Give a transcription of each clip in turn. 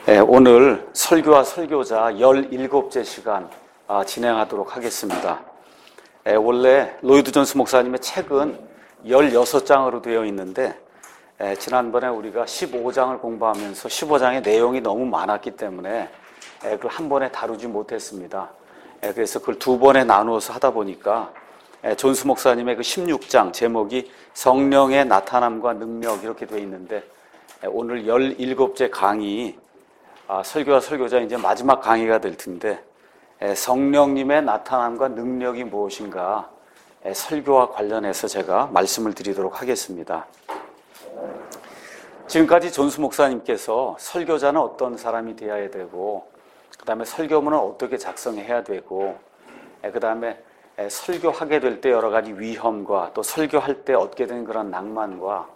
오늘 설교와 설교자 17째 시간 진행하도록 하겠습니다. 원래 로이드 존스 목사님의 책은 16장으로 되어 있는데 지난번에 우리가 15장을 공부하면서 15장의 내용이 너무 많았기 때문에 그걸 한 번에 다루지 못했습니다. 그래서 그걸 두 번에 나누어서 하다 보니까 존스 목사님의 그 16장 제목이 성령의 나타남과 능력 이렇게 되어 있는데 오늘 17째 강의 설교와 설교자 이제 마지막 강의가 될 텐데 성령님의 나타남과 능력이 무엇인가 설교와 관련해서 제가 말씀을 드리도록 하겠습니다. 지금까지 존스 목사님께서 설교자는 어떤 사람이 되어야 되고 그 다음에 설교문은 어떻게 작성해야 되고 그 다음에 설교하게 될 때 여러 가지 위험과 또 설교할 때 얻게 되는 그런 낭만과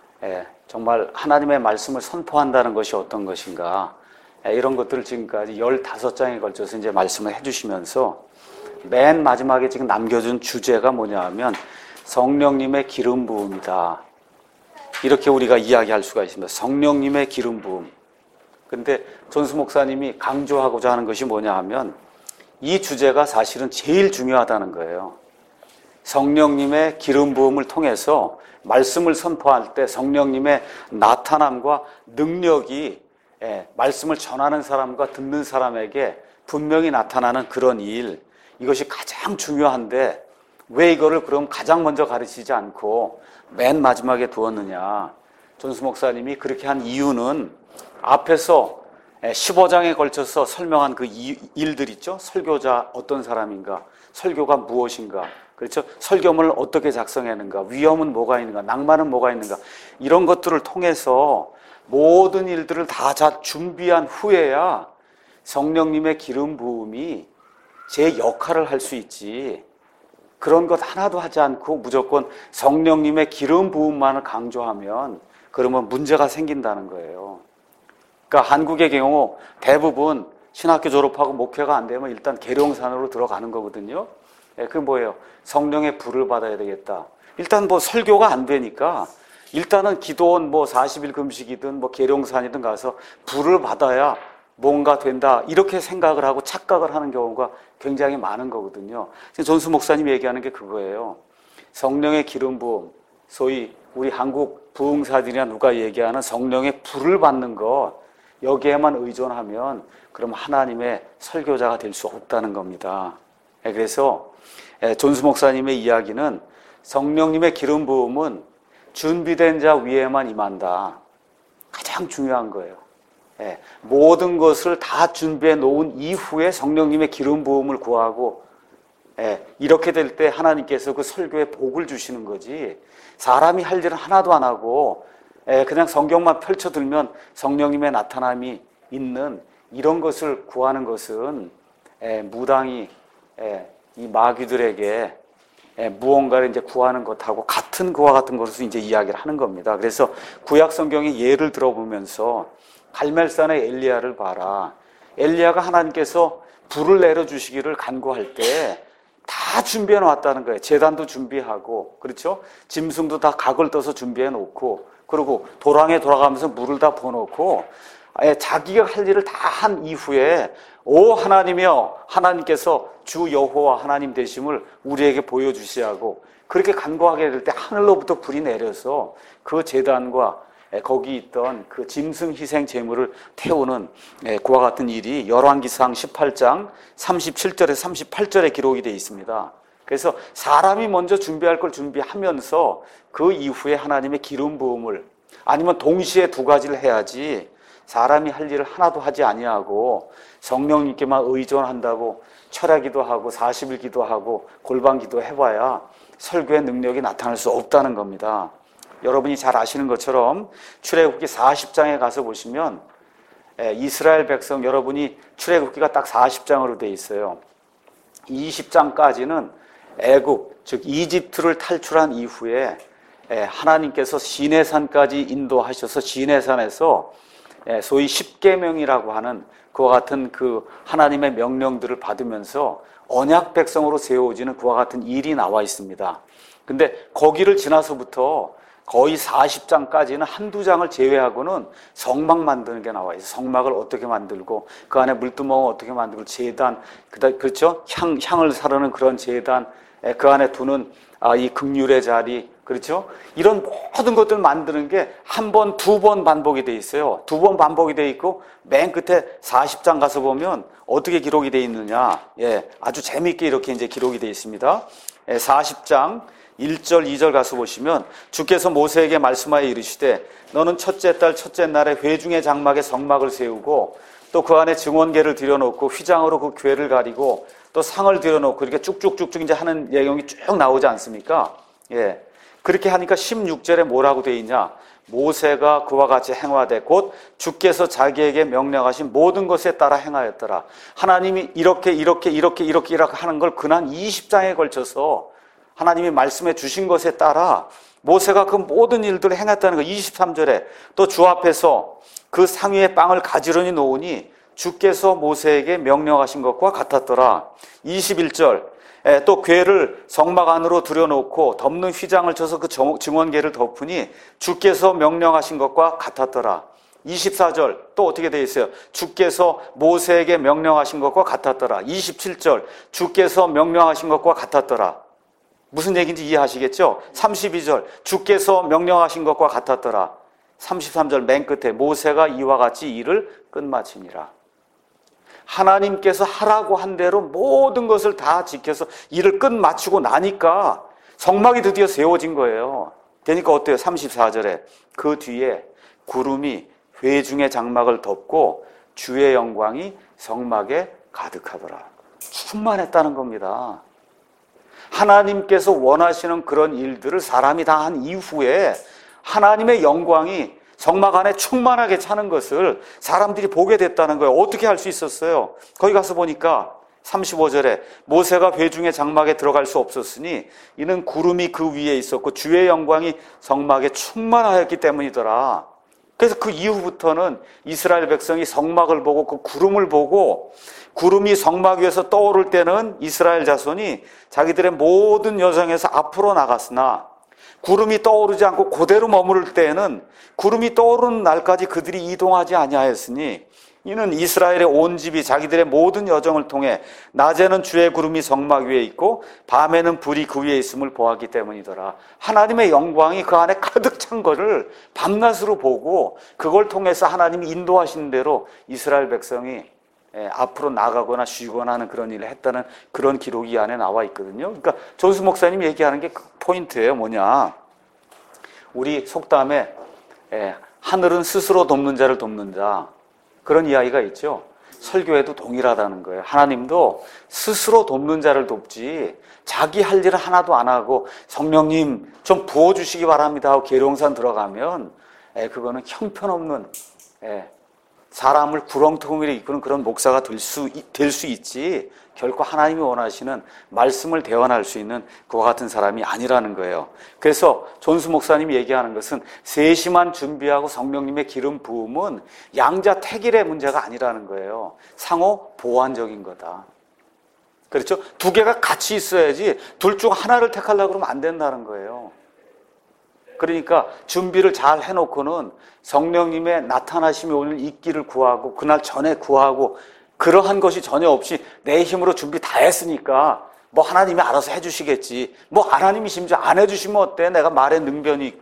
정말 하나님의 말씀을 선포한다는 것이 어떤 것인가 이런 것들을 지금까지 15장에 걸쳐서 이제 말씀을 해주시면서 맨 마지막에 지금 남겨준 주제가 뭐냐 하면 성령님의 기름 부음이다. 이렇게 우리가 이야기할 수가 있습니다. 성령님의 기름 부음. 근데 존스 목사님이 강조하고자 하는 것이 뭐냐 하면 이 주제가 사실은 제일 중요하다는 거예요. 성령님의 기름 부음을 통해서 말씀을 선포할 때 성령님의 나타남과 능력이 말씀을 전하는 사람과 듣는 사람에게 분명히 나타나는 그런 일, 이것이 가장 중요한데 왜 이거를 그럼 가장 먼저 가르치지 않고 맨 마지막에 두었느냐. 존스 목사님이 그렇게 한 이유는 앞에서 15장에 걸쳐서 설명한 그 일들 있죠. 설교자 어떤 사람인가, 설교가 무엇인가, 그렇죠? 설교문을 어떻게 작성하는가, 위험은 뭐가 있는가, 낭만은 뭐가 있는가, 이런 것들을 통해서 모든 일들을 다 잘 준비한 후에야 성령님의 기름 부음이 제 역할을 할 수 있지, 그런 것 하나도 하지 않고 무조건 성령님의 기름 부음만을 강조하면 그러면 문제가 생긴다는 거예요. 그러니까 한국의 경우 대부분 신학교 졸업하고 목회가 안 되면 일단 계룡산으로 들어가는 거거든요. 그게 뭐예요? 성령의 불을 받아야 되겠다. 일단 뭐 설교가 안 되니까 일단은 기도원 40일 금식이든 계룡산이든 가서 불을 받아야 뭔가 된다, 이렇게 생각을 하고 착각을 하는 경우가 굉장히 많은 거거든요. 존스 목사님이 얘기하는 게 그거예요. 성령의 기름 부음, 소위 우리 한국 부흥사들이나 누가 얘기하는 성령의 불을 받는 것, 여기에만 의존하면 그럼 하나님의 설교자가 될 수 없다는 겁니다. 그래서 존스 목사님의 이야기는 성령님의 기름 부음은 준비된 자 위에만 임한다. 가장 중요한 거예요. 모든 것을 다 준비해 놓은 이후에 성령님의 기름 부음을 구하고 이렇게 될 때 하나님께서 그 설교에 복을 주시는 거지, 사람이 할 일은 하나도 안 하고 그냥 성경만 펼쳐들면 성령님의 나타남이 있는 이런 것을 구하는 것은 무당이 이 마귀들에게 무언가를 이제 구하는 것하고 같은 그와 같은 것을 이제 이야기를 하는 겁니다. 그래서 구약 성경의 예를 들어보면서 갈멜산의 엘리야를 봐라. 엘리야가 하나님께서 불을 내려주시기를 간구할 때 다 준비해 놓았다는 거예요. 제단도 준비하고, 그렇죠? 짐승도 다 각을 떠서 준비해 놓고, 그리고 도랑에 돌아가면서 물을 다 부어놓고 자기가 할 일을 다 한 이후에 오 하나님이여, 하나님께서 주 여호와 하나님 되심을 우리에게 보여주시라고 그렇게 간구하게 될 때 하늘로부터 불이 내려서 그 제단과 거기 있던 그 짐승 희생 제물을 태우는 그와 같은 일이 열왕기상 18장 37절에서 38절에 기록이 되어 있습니다. 그래서 사람이 먼저 준비할 걸 준비하면서 그 이후에 하나님의 기름 부음을, 아니면 동시에 두 가지를 해야지 사람이 할 일을 하나도 하지 아니하고 성령님께만 의존한다고 철야기도 하고 40일 기도하고 골방 기도 해봐야 설교의 능력이 나타날 수 없다는 겁니다. 여러분이 잘 아시는 것처럼 출애굽기 40장에 가서 보시면 이스라엘 백성, 여러분이 출애굽기가 딱 40장으로 되어 있어요. 20장까지는 애굽, 즉 이집트를 탈출한 이후에 하나님께서 시내산까지 인도하셔서 시내산에서 소위 십계명이라고 하는 그와 같은 그 하나님의 명령들을 받으면서 언약 백성으로 세워지는 그와 같은 일이 나와 있습니다. 근데 거기를 지나서부터 거의 40장까지는 한두 장을 제외하고는 성막 만드는 게 나와요. 성막을 어떻게 만들고 그 안에 물두멍을 어떻게 만들고 제단, 그렇죠? 향을 사르는 그런 제단, 그 안에 두는 이 긍휼의 자리, 그렇죠? 이런 모든 것들 만드는 게 한 번, 두 번 반복이 돼 있어요. 두 번 반복이 돼 있고 맨 끝에 40장 가서 보면 어떻게 기록이 돼 있느냐? 아주 재미있게 이렇게 이제 기록이 돼 있습니다. 40장 1절, 2절 가서 보시면 주께서 모세에게 말씀하여 이르시되 너는 첫째 달 첫째 날에 회중의 장막에 성막을 세우고 또 그 안에 증언궤를 들여놓고 휘장으로 그 궤를 가리고 또 상을 들여놓고 이렇게 쭉쭉쭉쭉 이제 하는 내용이 쭉 나오지 않습니까? 그렇게 하니까 16절에 뭐라고 되어 있냐? 모세가 그와 같이 행하되 곧 주께서 자기에게 명령하신 모든 것에 따라 행하였더라. 하나님이 이렇게 하는 걸 근한 20장에 걸쳐서 하나님이 말씀해 주신 것에 따라 모세가 그 모든 일들을 행했다는 거. 23절에 또 주 앞에서 그 상 위에 빵을 가지런히 놓으니 주께서 모세에게 명령하신 것과 같았더라. 21절 또 궤를 성막 안으로 들여놓고 덮는 휘장을 쳐서 그 증언궤를 덮으니 주께서 명령하신 것과 같았더라. 24절 또 어떻게 되어 있어요? 주께서 모세에게 명령하신 것과 같았더라. 27절 주께서 명령하신 것과 같았더라. 무슨 얘기인지 이해하시겠죠? 32절 주께서 명령하신 것과 같았더라. 33절 맨 끝에 모세가 이와 같이 일을 끝마치니라. 하나님께서 하라고 한 대로 모든 것을 다 지켜서 일을 끝마치고 나니까 성막이 드디어 세워진 거예요. 그러니까 어때요? 34절에 그 뒤에 구름이 회중의 장막을 덮고 주의 영광이 성막에 가득하더라. 충만했다는 겁니다. 하나님께서 원하시는 그런 일들을 사람이 다 한 이후에 하나님의 영광이 성막 안에 충만하게 차는 것을 사람들이 보게 됐다는 거예요. 어떻게 할 수 있었어요? 거기 가서 보니까 35절에 모세가 회중의 장막에 들어갈 수 없었으니 이는 구름이 그 위에 있었고 주의 영광이 성막에 충만하였기 때문이더라. 그래서 그 이후부터는 이스라엘 백성이 성막을 보고 그 구름을 보고 구름이 성막 위에서 떠오를 때는 이스라엘 자손이 자기들의 모든 여정에서 앞으로 나갔으나 구름이 떠오르지 않고 그대로 머무를 때에는 구름이 떠오르는 날까지 그들이 이동하지 아니하였으니 이는 이스라엘의 온 집이 자기들의 모든 여정을 통해 낮에는 주의 구름이 성막 위에 있고 밤에는 불이 그 위에 있음을 보았기 때문이더라. 하나님의 영광이 그 안에 가득 찬 것을 밤낮으로 보고 그걸 통해서 하나님이 인도하신 대로 이스라엘 백성이 앞으로 나가거나 쉬거나 하는 그런 일을 했다는 그런 기록이 이 안에 나와 있거든요. 그러니까 존수 목사님이 얘기하는 게 그 포인트예요. 뭐냐? 우리 속담에 하늘은 스스로 돕는 자를 돕는 자, 그런 이야기가 있죠. 설교에도 동일하다는 거예요. 하나님도 스스로 돕는 자를 돕지 자기 할 일을 하나도 안 하고 성령님 좀 부어주시기 바랍니다 하고 계룡산 들어가면 그거는 형편없는 사람을 구렁텅이로 이끄는 그런 목사가 될 수 있지 결코 하나님이 원하시는 말씀을 대언할 수 있는 그와 같은 사람이 아니라는 거예요. 그래서 존수 목사님이 얘기하는 것은 세심한 준비하고 성령님의 기름 부음은 양자택일의 문제가 아니라는 거예요. 상호 보완적인 거다. 그렇죠? 두 개가 같이 있어야지 둘 중 하나를 택하려고 그러면 안 된다는 거예요. 그러니까 준비를 잘 해놓고는 성령님의 나타나심이 오늘 있기를 구하고 그날 전에 구하고 그러한 것이 전혀 없이 내 힘으로 준비 다 했으니까 뭐 하나님이 알아서 해주시겠지. 뭐 하나님이 심지어 안 해주시면 어때? 내가 말에 능변이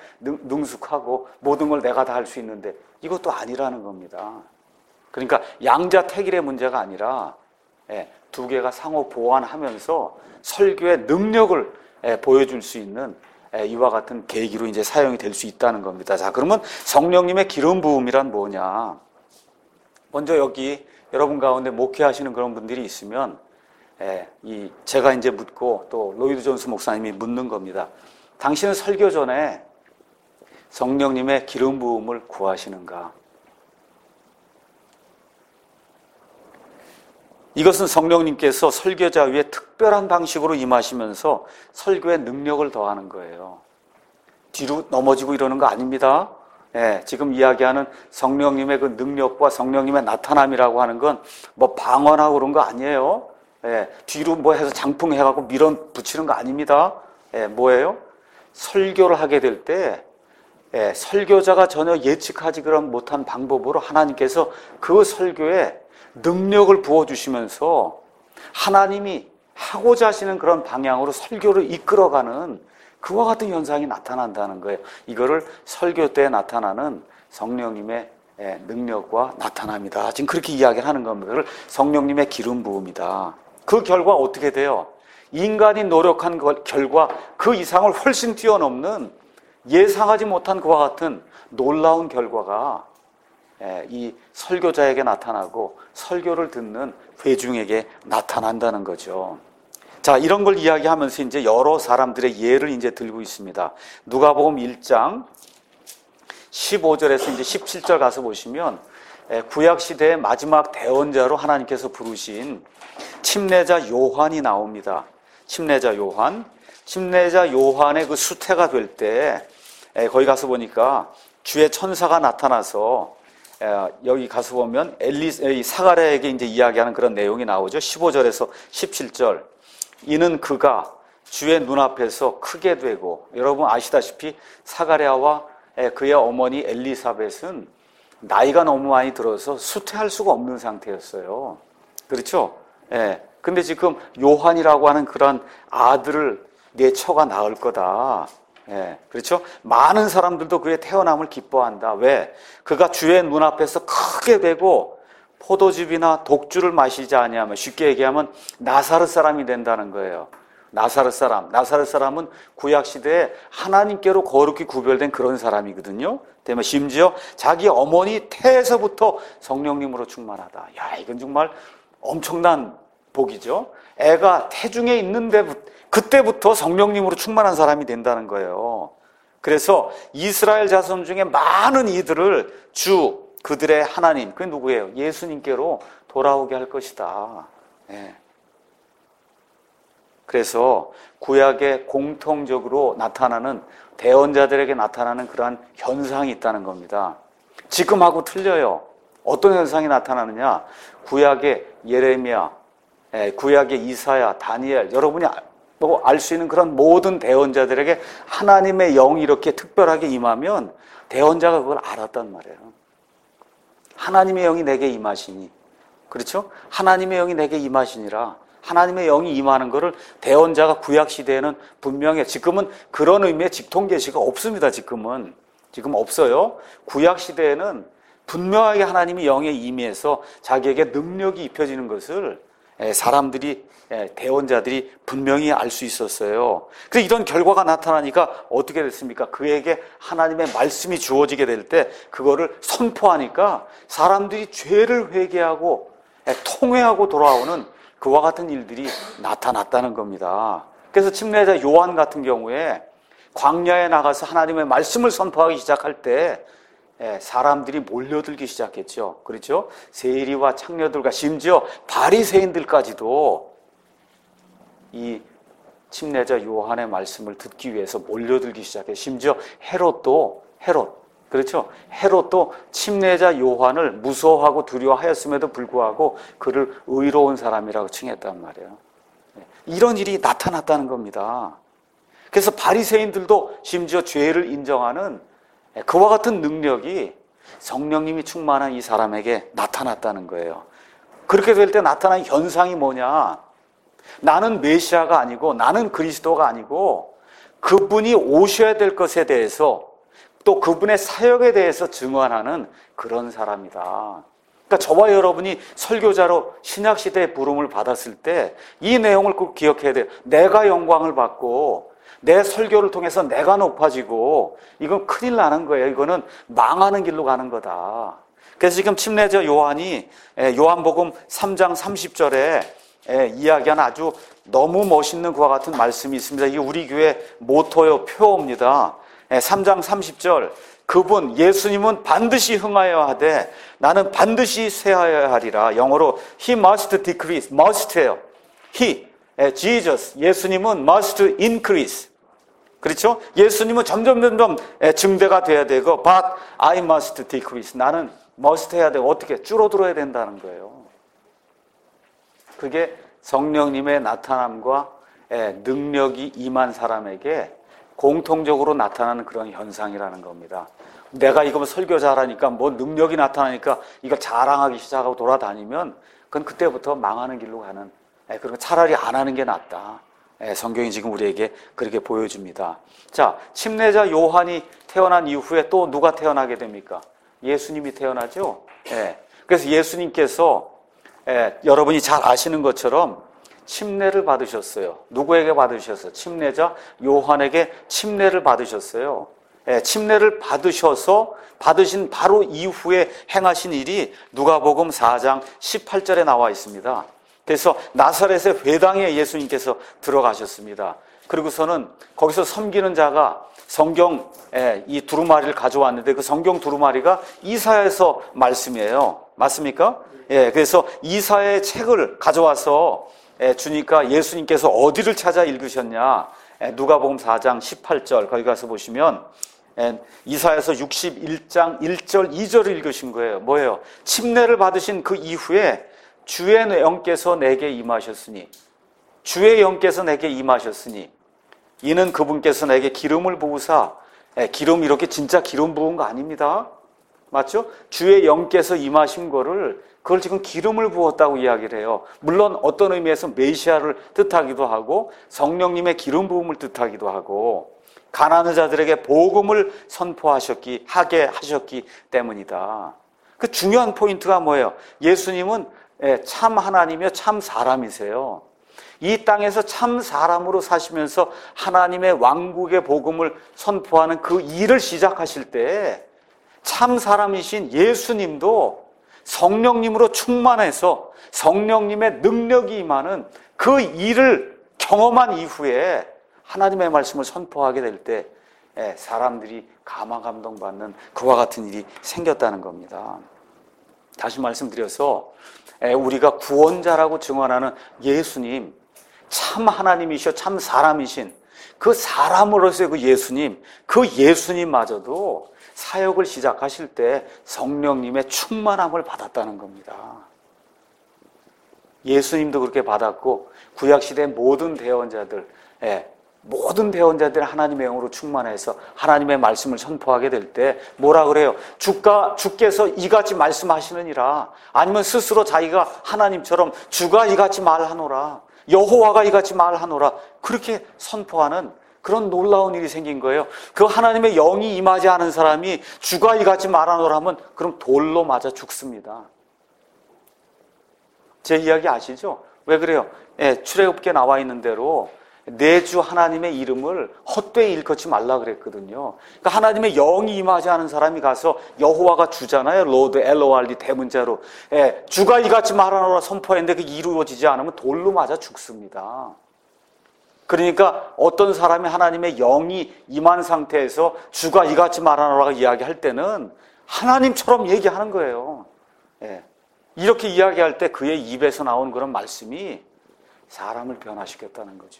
능숙하고 모든 걸 내가 다 할 수 있는데 이것도 아니라는 겁니다. 그러니까 양자택일의 문제가 아니라 두 개가 상호 보완하면서 설교의 능력을 보여줄 수 있는 이와 같은 계기로 이제 사용이 될 수 있다는 겁니다. 자, 그러면 성령님의 기름 부음이란 뭐냐? 먼저 여기 여러분 가운데 목회하시는 그런 분들이 있으면 제가 이제 묻고 또 로이드 존스 목사님이 묻는 겁니다. 당신은 설교 전에 성령님의 기름 부음을 구하시는가? 이것은 성령님께서 설교자 위에 특별한 방식으로 임하시면서 설교의 능력을 더하는 거예요. 뒤로 넘어지고 이러는 거 아닙니다. 지금 이야기하는 성령님의 그 능력과 성령님의 나타남이라고 하는 건 뭐 방언하고 그런 거 아니에요. 뒤로 뭐 해서 장풍해갖고 밀어붙이는 거 아닙니다. 뭐예요? 설교를 하게 될 때 설교자가 전혀 예측하지 못한 방법으로 하나님께서 그 설교에 능력을 부어주시면서 하나님이 하고자 하시는 그런 방향으로 설교를 이끌어가는 그와 같은 현상이 나타난다는 거예요. 이거를 설교 때 나타나는 성령님의 능력과 나타남이다. 지금 그렇게 이야기를 하는 겁니다. 그걸 성령님의 기름 부음이다. 그 결과 어떻게 돼요? 인간이 노력한 결과 그 이상을 훨씬 뛰어넘는 예상하지 못한 그와 같은 놀라운 결과가 이 설교자에게 나타나고 설교를 듣는 회중에게 나타난다는 거죠. 자, 이런 걸 이야기하면서 이제 여러 사람들의 예를 이제 들고 있습니다. 누가복음 1장 15절에서 이제 17절 가서 보시면 구약 시대의 마지막 대언자로 하나님께서 부르신 침례자 요한이 나옵니다. 침례자 요한의 그 수태가 될 때 거기 가서 보니까 주의 천사가 나타나서 여기 가서 보면 사가랴에게 이제 이야기하는 그런 내용이 나오죠. 15절에서 17절. 이는 그가 주의 눈앞에서 크게 되고, 여러분 아시다시피 사가랴와 그의 어머니 엘리사벳은 나이가 너무 많이 들어서 수태할 수가 없는 상태였어요. 그렇죠? 근데 지금 요한이라고 하는 그런 아들을 내 처가 낳을 거다. 그렇죠? 많은 사람들도 그의 태어남을 기뻐한다. 왜? 그가 주의 눈앞에서 크게 되고 포도즙이나 독주를 마시지 아니하면, 쉽게 얘기하면 나사렛 사람이 된다는 거예요. 나사렛 사람은 구약 시대에 하나님께로 거룩히 구별된 그런 사람이거든요. 때문에 심지어 자기 어머니 태에서부터 성령님으로 충만하다. 야, 이건 정말 엄청난 복이죠. 애가 태중에 있는데 그때부터 성령님으로 충만한 사람이 된다는 거예요. 그래서 이스라엘 자손 중에 많은 이들을 그들의 하나님, 그게 누구예요? 예수님께로 돌아오게 할 것이다. 그래서 구약에 공통적으로 나타나는, 대언자들에게 나타나는 그러한 현상이 있다는 겁니다. 지금하고 틀려요. 어떤 현상이 나타나느냐? 구약의 예레미야, 구약의 이사야, 다니엘, 여러분이 알 수 있는 그런 모든 대언자들에게 하나님의 영이 이렇게 특별하게 임하면 대언자가 그걸 알았단 말이에요. 하나님의 영이 내게 임하시니, 그렇죠? 하나님의 영이 내게 임하시니라. 하나님의 영이 임하는 것을 대언자가 구약 시대에는 분명해. 지금은 그런 의미의 직통 계시가 없습니다. 지금 없어요. 구약 시대에는 분명하게 하나님이 영에 임해서 자기에게 능력이 입혀지는 것을 대언자들이 분명히 알 수 있었어요. 그래서 이런 결과가 나타나니까 어떻게 됐습니까? 그에게 하나님의 말씀이 주어지게 될 때 그거를 선포하니까 사람들이 죄를 회개하고 통회하고 돌아오는 그와 같은 일들이 나타났다는 겁니다. 그래서 침례자 요한 같은 경우에 광야에 나가서 하나님의 말씀을 선포하기 시작할 때 사람들이 몰려들기 시작했죠. 그렇죠? 세리와 창녀들과 심지어 바리새인들까지도 이 침례자 요한의 말씀을 듣기 위해서 몰려들기 시작해. 심지어 헤롯도 침례자 요한을 무서워하고 두려워하였음에도 불구하고 그를 의로운 사람이라고 칭했단 말이에요. 이런 일이 나타났다는 겁니다. 그래서 바리새인들도 심지어 죄를 인정하는 그와 같은 능력이 성령님이 충만한 이 사람에게 나타났다는 거예요. 그렇게 될 때 나타난 현상이 뭐냐? 나는 메시아가 아니고, 나는 그리스도가 아니고, 그분이 오셔야 될 것에 대해서, 또 그분의 사역에 대해서 증언하는 그런 사람이다. 그러니까 저와 여러분이 설교자로 신약시대의 부름을 받았을 때 이 내용을 꼭 기억해야 돼요. 내가 영광을 받고 내 설교를 통해서 내가 높아지고, 이건 큰일 나는 거예요. 이거는 망하는 길로 가는 거다. 그래서 지금 침례자 요한이 요한복음 3장 30절에 이야기한 아주 너무 멋있는 그와 같은 말씀이 있습니다. 이게 우리 교회 모토요, 표어입니다. 3장 30절, 그분 예수님은 반드시 흥하여야 하되 나는 반드시 쇠하여야 하리라. 영어로 He must decrease, must예요. Jesus, 예수님은 must increase. 그렇죠? 예수님은 점점 증대가 돼야 되고, but I must decrease. 나는 must 해야 되고, 어떻게 줄어들어야 된다는 거예요. 그게 성령님의 나타남과 능력이 임한 사람에게 공통적으로 나타나는 그런 현상이라는 겁니다. 내가 이거 설교자라니까 뭐 능력이 나타나니까 이걸 자랑하기 시작하고 돌아다니면 그건 그때부터 망하는 길로 가는, 그런 차라리 안 하는 게 낫다. 성경이 지금 우리에게 그렇게 보여줍니다. 자, 침례자 요한이 태어난 이후에 또 누가 태어나게 됩니까? 예수님이 태어나죠. 그래서 예수님께서 여러분이 잘 아시는 것처럼 침례를 받으셨어요. 누구에게 받으셨어요? 침례자 요한에게 침례를 받으셨어요. 침례를 받으셔서 받으신 바로 이후에 행하신 일이 누가복음 4장 18절에 나와 있습니다. 그래서 나사렛의 회당에 예수님께서 들어가셨습니다. 그리고서는 거기서 섬기는 자가 성경 이 두루마리를 가져왔는데 그 성경 두루마리가 이사야서 말씀이에요. 맞습니까? 그래서 이사야의 책을 가져와서 주니까 예수님께서 어디를 찾아 읽으셨냐? 누가복음 4장 18절 거기 가서 보시면 이사야서 61장 1절 2절을 읽으신 거예요. 뭐예요? 침례를 받으신 그 이후에 주의 영께서 내게 임하셨으니, 주의 영께서 내게 임하셨으니 이는 그분께서 내게 기름을 부으사, 기름 이렇게 진짜 기름 부은 거 아닙니다. 맞죠? 주의 영께서 임하신 거를 그걸 지금 기름을 부었다고 이야기를 해요. 물론 어떤 의미에서 메시아를 뜻하기도 하고 성령님의 기름 부음을 뜻하기도 하고 가난한 자들에게 복음을 하게 하셨기 때문이다. 그 중요한 포인트가 뭐예요? 예수님은 참 하나님이요 참 사람이세요. 이 땅에서 참 사람으로 사시면서 하나님의 왕국의 복음을 선포하는 그 일을 시작하실 때 참 사람이신 예수님도 성령님으로 충만해서 성령님의 능력이 임하는 그 일을 경험한 이후에 하나님의 말씀을 선포하게 될 때 사람들이 감화감동받는 그와 같은 일이 생겼다는 겁니다. 다시 말씀드려서 우리가 구원자라고 증언하는 예수님, 참 하나님이시여 참 사람이신 그 사람으로서의 그 예수님마저도 사역을 시작하실 때 성령님의 충만함을 받았다는 겁니다. 예수님도 그렇게 받았고 구약시대 모든 대언자들 하나님의 영으로 충만해서 하나님의 말씀을 선포하게 될 때 뭐라 그래요? 주께서 이같이 말씀하시느니라, 아니면 스스로 자기가 하나님처럼 주가 이같이 말하노라, 여호와가 이같이 말하노라, 그렇게 선포하는 그런 놀라운 일이 생긴 거예요. 그 하나님의 영이 임하지 않은 사람이 주가 이같이 말하노라 하면 그럼 돌로 맞아 죽습니다. 제 이야기 아시죠? 왜 그래요? 출애굽기에 나와 있는 대로 내 주 하나님의 이름을 헛되이 일컫지 말라 그랬거든요. 그러니까 하나님의 영이 임하지 않은 사람이 가서 여호와가 주잖아요. 로드 LORD 대문자로 주가 이같이 말하노라 선포했는데 그게 이루어지지 않으면 돌로 맞아 죽습니다. 그러니까 어떤 사람이 하나님의 영이 임한 상태에서 주가 이같이 말하노라고 이야기할 때는 하나님처럼 얘기하는 거예요. 이렇게 이야기할 때 그의 입에서 나온 그런 말씀이 사람을 변화시켰다는 거죠.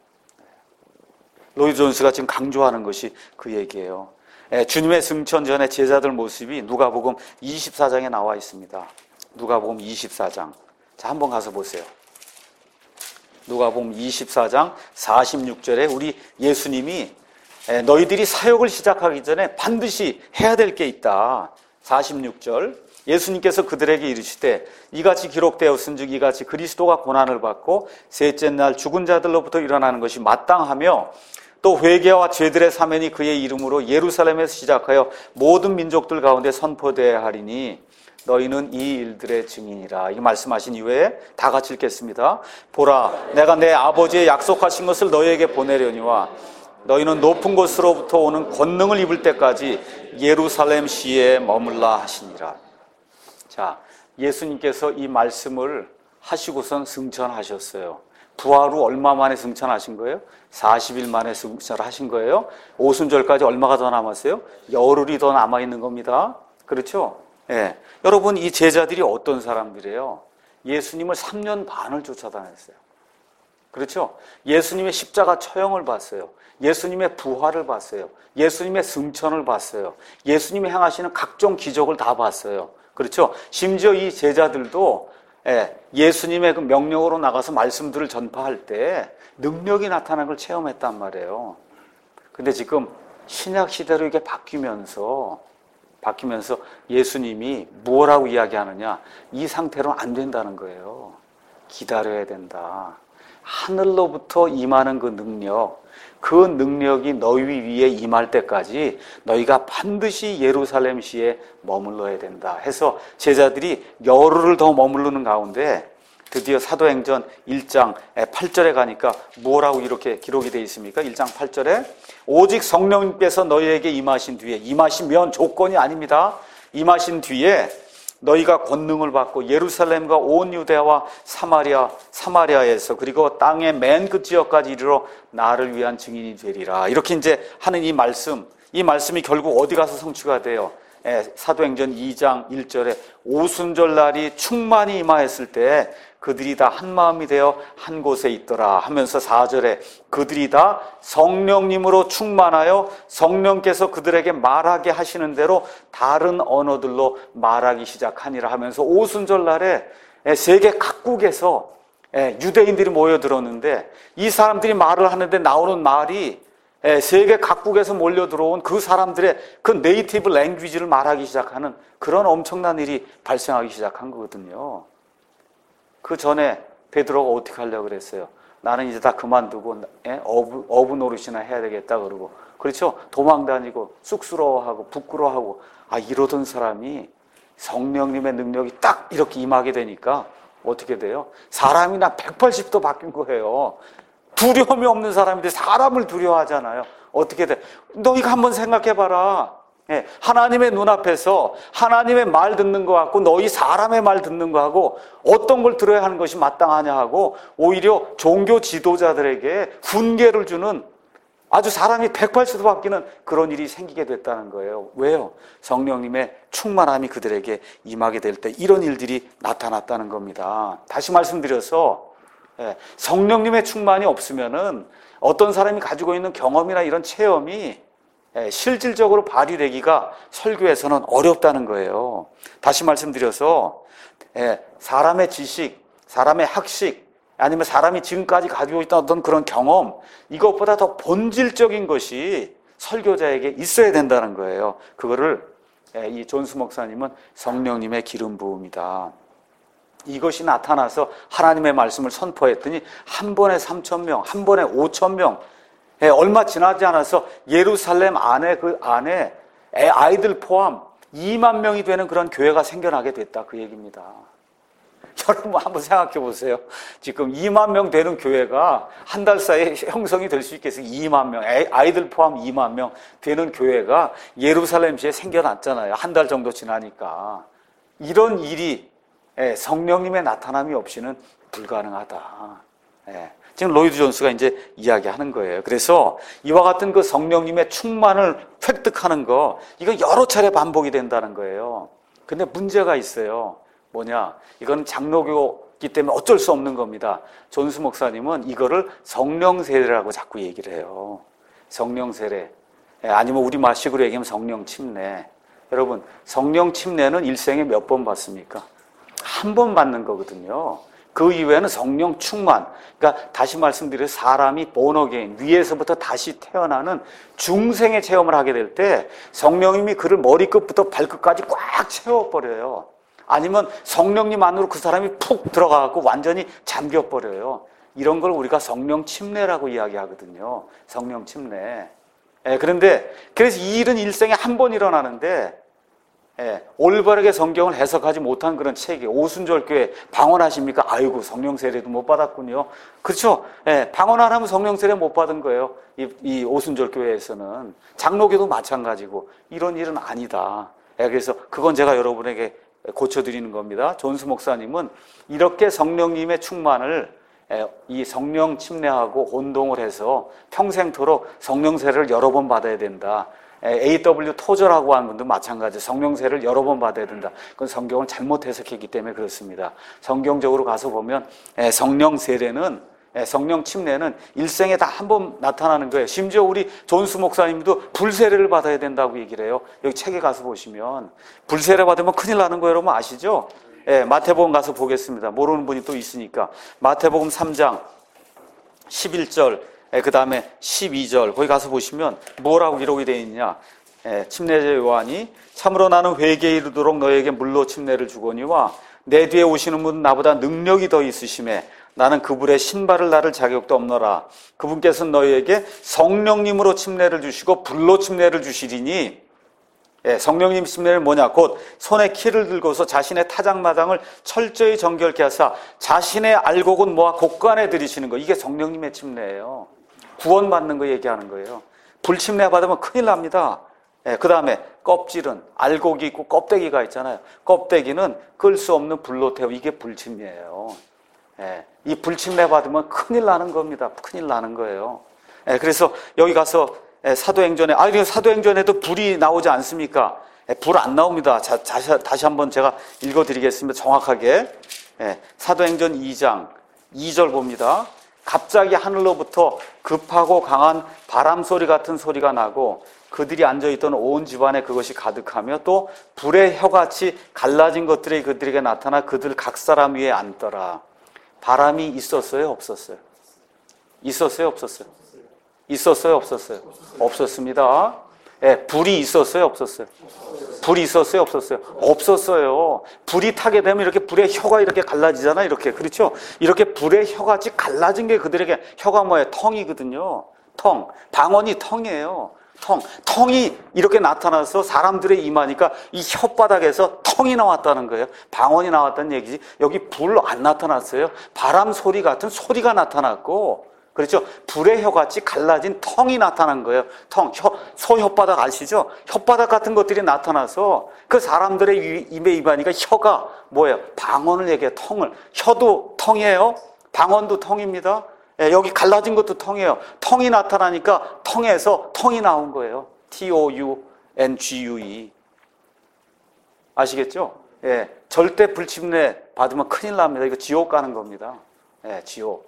로이드 존스가 지금 강조하는 것이 그 얘기예요. 주님의 승천 전에 제자들 모습이 누가복음 24장에 나와 있습니다. 누가복음 24장. 자, 한번 가서 보세요. 누가복음 24장 46절에 우리 예수님이 너희들이 사역을 시작하기 전에 반드시 해야 될 게 있다. 46절. 예수님께서 그들에게 이르시되 이같이 기록되었은즉 이같이 그리스도가 고난을 받고 셋째 날 죽은 자들로부터 일어나는 것이 마땅하며 또 회개와 죄들의 사면이 그의 이름으로 예루살렘에서 시작하여 모든 민족들 가운데 선포되어야 하리니 너희는 이 일들의 증인이라. 이 말씀하신 이후에 다 같이 읽겠습니다. 보라, 내가 내 아버지의 약속하신 것을 너희에게 보내려니와 너희는 높은 곳으로부터 오는 권능을 입을 때까지 예루살렘 시에 머물라 하시니라. 자, 예수님께서 이 말씀을 하시고선 승천하셨어요. 부활 후 얼마 만에 승천하신 거예요? 40일 만에 승천하신 거예요. 오순절까지 얼마가 더 남았어요? 열흘이 더 남아있는 겁니다. 그렇죠? 여러분, 이 제자들이 어떤 사람들이에요? 예수님을 3년 반을 쫓아다녔어요. 그렇죠? 예수님의 십자가 처형을 봤어요. 예수님의 부활을 봤어요. 예수님의 승천을 봤어요. 예수님이 행하시는 각종 기적을 다 봤어요. 그렇죠? 심지어 이 제자들도 예수님의 그 명령으로 나가서 말씀들을 전파할 때 능력이 나타나는 걸 체험했단 말이에요. 근데 지금 신약 시대로 이게 바뀌면서 예수님이 뭐라고 이야기하느냐? 이 상태로는 안 된다는 거예요. 기다려야 된다. 하늘로부터 임하는 그 능력이 너희 위에 임할 때까지 너희가 반드시 예루살렘시에 머물러야 된다 해서 제자들이 열흘을 더 머무르는 가운데 드디어 사도행전 1장 8절에 가니까 뭐라고 이렇게 기록이 되어 있습니까? 1장 8절에 오직 성령님께서 너희에게 임하신 뒤에, 임하시면 조건이 아닙니다. 임하신 뒤에 너희가 권능을 받고 예루살렘과 온 유대와 사마리아에서 그리고 땅의 맨 끝 지역까지 이르러 나를 위한 증인이 되리라. 이렇게 이제 하는 이 말씀이 결국 어디 가서 성취가 돼요? 사도행전 2장 1절에 오순절 날이 충만히 임하였을 때 그들이 다 한 마음이 되어 한 곳에 있더라 하면서 4절에 그들이 다 성령님으로 충만하여 성령께서 그들에게 말하게 하시는 대로 다른 언어들로 말하기 시작하니라 하면서 오순절 날에 세계 각국에서 유대인들이 모여들었는데 이 사람들이 말을 하는데 나오는 말이 세계 각국에서 몰려 들어온 그 사람들의 그 네이티브 랭귀지를 말하기 시작하는 그런 엄청난 일이 발생하기 시작한 거거든요. 그 전에 베드로가 어떻게 하려고 그랬어요? 나는 이제 다 그만두고 어부 노릇이나 해야 되겠다 그러고, 그렇죠? 도망 다니고 쑥스러워하고 부끄러워하고, 이러던 사람이 성령님의 능력이 딱 이렇게 임하게 되니까 어떻게 돼요? 사람이 나 180도 바뀐 거예요. 두려움이 없는 사람인데 사람을 두려워하잖아요. 어떻게 돼? 너희가 한번 생각해봐라. 하나님의 눈앞에서 하나님의 말 듣는 거 같고 너희 사람의 말 듣는 거 하고 어떤 걸 들어야 하는 것이 마땅하냐 하고 오히려 종교 지도자들에게 훈계를 주는 아주 사람이 180도 바뀌는 그런 일이 생기게 됐다는 거예요. 왜요? 성령님의 충만함이 그들에게 임하게 될 때 이런 일들이 나타났다는 겁니다. 다시 말씀드려서 성령님의 충만이 없으면은 어떤 사람이 가지고 있는 경험이나 이런 체험이 실질적으로 발휘되기가 설교에서는 어렵다는 거예요. 다시 말씀드려서 사람의 지식, 사람의 학식, 아니면 사람이 지금까지 가지고 있던 어떤 그런 경험, 이것보다 더 본질적인 것이 설교자에게 있어야 된다는 거예요. 그거를 이 존스 목사님은 성령님의 기름 부음이다. 이것이 나타나서 하나님의 말씀을 선포했더니 한 번에 3,000명, 한 번에 5,000명, 얼마 지나지 않아서 예루살렘 안에 아이들 포함 2만 명이 되는 그런 교회가 생겨나게 됐다, 그 얘기입니다. 여러분 한번 생각해 보세요. 지금 2만 명 되는 교회가 한 달 사이에 형성이 될 수 있겠어요? 2만 명, 아이들 포함 2만 명 되는 교회가 예루살렘시에 생겨났잖아요. 한 달 정도 지나니까. 이런 일이 성령님의 나타남이 없이는 불가능하다. 지금 로이드 존스가 이제 이야기하는 거예요. 그래서 이와 같은 그 성령님의 충만을 획득하는 거, 이거 여러 차례 반복이 된다는 거예요. 근데 문제가 있어요. 뭐냐? 이건 장로교이기 때문에 어쩔 수 없는 겁니다. 존스 목사님은 이거를 성령 세례라고 자꾸 얘기를 해요. 성령 세례. 아니면 우리 말식으로 얘기하면 성령 침례. 여러분, 성령 침례는 일생에 몇 번 받습니까? 한 번 받는 거거든요. 그 이후에는 성령 충만, 그러니까 다시 말씀드려 사람이 born again, 위에서부터 다시 태어나는 중생의 체험을 하게 될 때 성령님이 그를 머리끝부터 발끝까지 꽉 채워버려요. 아니면 성령님 안으로 그 사람이 푹 들어가고 완전히 잠겨버려요. 이런 걸 우리가 성령 침례라고 이야기하거든요. 성령 침례. 그런데 그래서 이 일은 일생에 한 번 일어나는데 올바르게 성경을 해석하지 못한 그런 책이 오순절교회 방언하십니까? 아이고 성령 세례도 못 받았군요. 그렇죠? 방언 안 하면 성령 세례 못 받은 거예요. 이 오순절교회에서는 장로교도 마찬가지고 이런 일은 아니다. 그래서 그건 제가 여러분에게 고쳐드리는 겁니다. 존스 목사님은 이렇게 성령님의 충만을 이 성령 침례하고 혼동을 해서 평생토록 성령 세례를 여러 번 받아야 된다. A.W. 토저라고 하는 분도 마찬가지. 성령 세례를 여러 번 받아야 된다. 그건 성경을 잘못 해석했기 때문에 그렇습니다. 성경적으로 가서 보면 성령 세례는, 성령 침례는 일생에 다 한 번 나타나는 거예요. 심지어 우리 존스 목사님도 불세례를 받아야 된다고 얘기를 해요. 여기 책에 가서 보시면 불세례 받으면 큰일 나는 거 여러분 아시죠? 마태복음 가서 보겠습니다. 모르는 분이 또 있으니까. 마태복음 3장 11절 그 다음에 12절 거기 가서 보시면 뭐라고 기록이 되어 있느냐. 침례자 요한이 참으로 나는 회개에 이르도록 너에게 물로 침례를 주거니와 내 뒤에 오시는 분은 나보다 능력이 더 있으심에 나는 그분의 신발을 나를 자격도 없노라. 그분께서는 너희에게 성령님으로 침례를 주시고 불로 침례를 주시리니, 성령님 침례는 뭐냐? 곧 손에 키를 들고서 자신의 타작마당을 철저히 정결케 하사 자신의 알곡은 모아 곳간에 들이시는 거. 이게 성령님의 침례예요. 구원받는 거 얘기하는 거예요. 불침례 받으면 큰일 납니다. 그 다음에 껍질은 알곡이 있고 껍데기가 있잖아요. 껍데기는 끌 수 없는 불로 태워. 이게 불침례예요. 이 불침례 받으면 큰일 나는 겁니다. 큰일 나는 거예요. 그래서 여기 가서 사도행전에, 사도행전에도 불이 나오지 않습니까? 불 안 나옵니다. 다시 한번 제가 읽어드리겠습니다. 정확하게. 사도행전 2장 2절 봅니다. 갑자기 하늘로부터 급하고 강한 바람 소리 같은 소리가 나고 그들이 앉아있던 온 집안에 그것이 가득하며 또 불의 혀같이 갈라진 것들이 그들에게 나타나 그들 각 사람 위에 앉더라. 바람이 있었어요? 없었어요? 있었어요? 없었어요? 있었어요? 없었어요? 없었습니다. 불이 있었어요? 없었어요? 불이 있었어요? 없었어요? 없었어요. 불이 타게 되면 이렇게 불의 혀가 이렇게 갈라지잖아요. 이렇게. 그렇죠? 이렇게 불의 혀같이 갈라진 게 그들에게, 혀가 뭐예요? 텅이거든요. 텅. 방언이 텅이에요. 텅이 이렇게 나타나서 사람들의 임하니까 이 혓바닥에서 텅이 나왔다는 거예요. 방언이 나왔다는 얘기지. 여기 불 안 나타났어요. 바람 소리 같은 소리가 나타났고, 그렇죠? 불의 혀같이 갈라진 텅이 나타난 거예요. 소 혓바닥 아시죠? 혓바닥 같은 것들이 나타나서 그 사람들의 입에 임하니까 혀가 뭐예요? 방언을 얘기해요. 혀도 텅이에요. 방언도 텅입니다. 여기 갈라진 것도 텅이에요. 텅이 나타나니까 텅에서 텅이 나온 거예요. TOUNGUE. 아시겠죠? 절대 불침례 받으면 큰일 납니다. 이거 지옥 가는 겁니다. 지옥.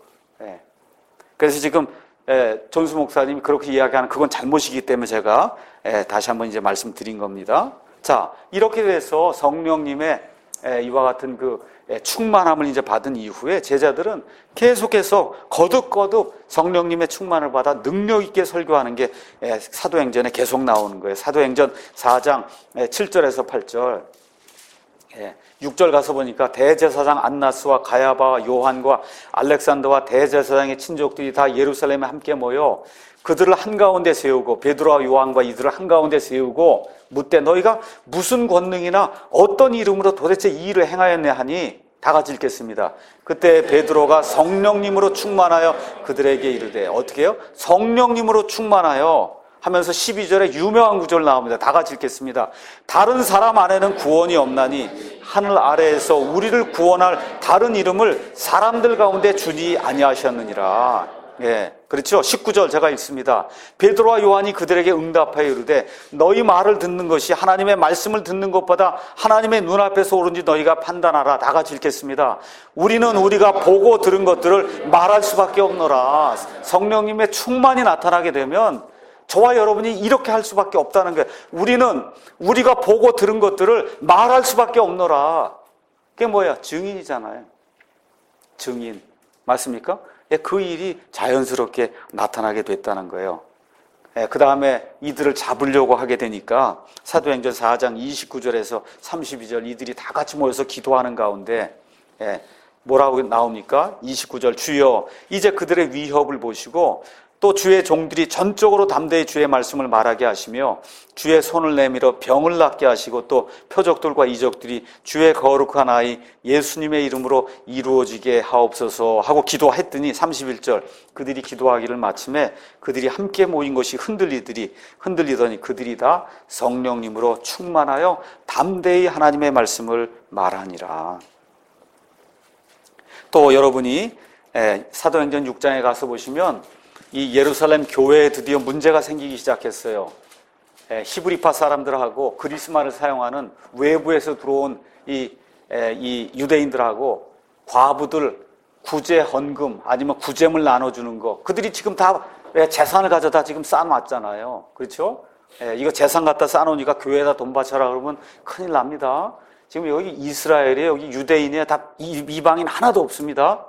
그래서 지금 존수 목사님이 그렇게 이야기하는 그건 잘못이기 때문에 제가 다시 한번 이제 말씀드린 겁니다. 자, 이렇게 돼서 성령님의 이와 같은 그 충만함을 이제 받은 이후에 제자들은 계속해서 거듭거듭 성령님의 충만을 받아 능력 있게 설교하는 게 사도행전에 계속 나오는 거예요. 사도행전 4장 7절에서 8절. 6절 가서 보니까 대제사장 안나스와 가야바와 요한과 알렉산더와 대제사장의 친족들이 다 예루살렘에 함께 모여 그들을 한가운데 세우고 베드로와 요한과 이들을 한가운데 세우고 묻되 너희가 무슨 권능이나 어떤 이름으로 도대체 이 일을 행하였냐 하니 다 같이 읽겠습니다. 그때 베드로가 성령님으로 충만하여 그들에게 이르되 어떻게 해요? 성령님으로 충만하여 하면서 12절에 유명한 구절 나옵니다. 다 같이 읽겠습니다. 다른 사람 안에는 구원이 없나니 하늘 아래에서 우리를 구원할 다른 이름을 사람들 가운데 주지 아니하셨느니라. 그렇죠? 19절 제가 읽습니다. 베드로와 요한이 그들에게 응답하여 이르되 너희 말을 듣는 것이 하나님의 말씀을 듣는 것보다 하나님의 눈앞에서 옳은지 너희가 판단하라. 다 같이 읽겠습니다. 우리는 우리가 보고 들은 것들을 말할 수밖에 없노라. 성령님의 충만이 나타나게 되면 저와 여러분이 이렇게 할 수밖에 없다는 거예요. 우리는 우리가 보고 들은 것들을 말할 수밖에 없노라. 그게 뭐야? 증인이잖아요. 증인. 맞습니까? 그 일이 자연스럽게 나타나게 됐다는 거예요. 그 다음에 이들을 잡으려고 하게 되니까 사도행전 4장 29절에서 32절 이들이 다 같이 모여서 기도하는 가운데 뭐라고 나옵니까? 29절 주여 이제 그들의 위협을 보시고 또 주의 종들이 전적으로 담대히 주의 말씀을 말하게 하시며 주의 손을 내밀어 병을 낫게 하시고 또 표적들과 이적들이 주의 거룩한 아이 예수님의 이름으로 이루어지게 하옵소서 하고 기도했더니 31절 그들이 기도하기를 마침에 그들이 함께 모인 것이 흔들리더니 그들이 다 성령님으로 충만하여 담대히 하나님의 말씀을 말하니라. 또 여러분이 사도행전 6장에 가서 보시면 이 예루살렘 교회에 드디어 문제가 생기기 시작했어요. 히브리파 사람들하고 그리스말을 사용하는 외부에서 들어온 이 유대인들하고 과부들 구제 헌금 아니면 구제물 나눠주는 거 그들이 지금 다 재산을 가져다 지금 쌓아놨잖아요. 그렇죠? 이거 재산 갖다 쌓아놓으니까 교회에다 돈 바쳐라 그러면 큰일 납니다. 지금 여기 이스라엘에 여기 유대인에 다 이방인 하나도 없습니다.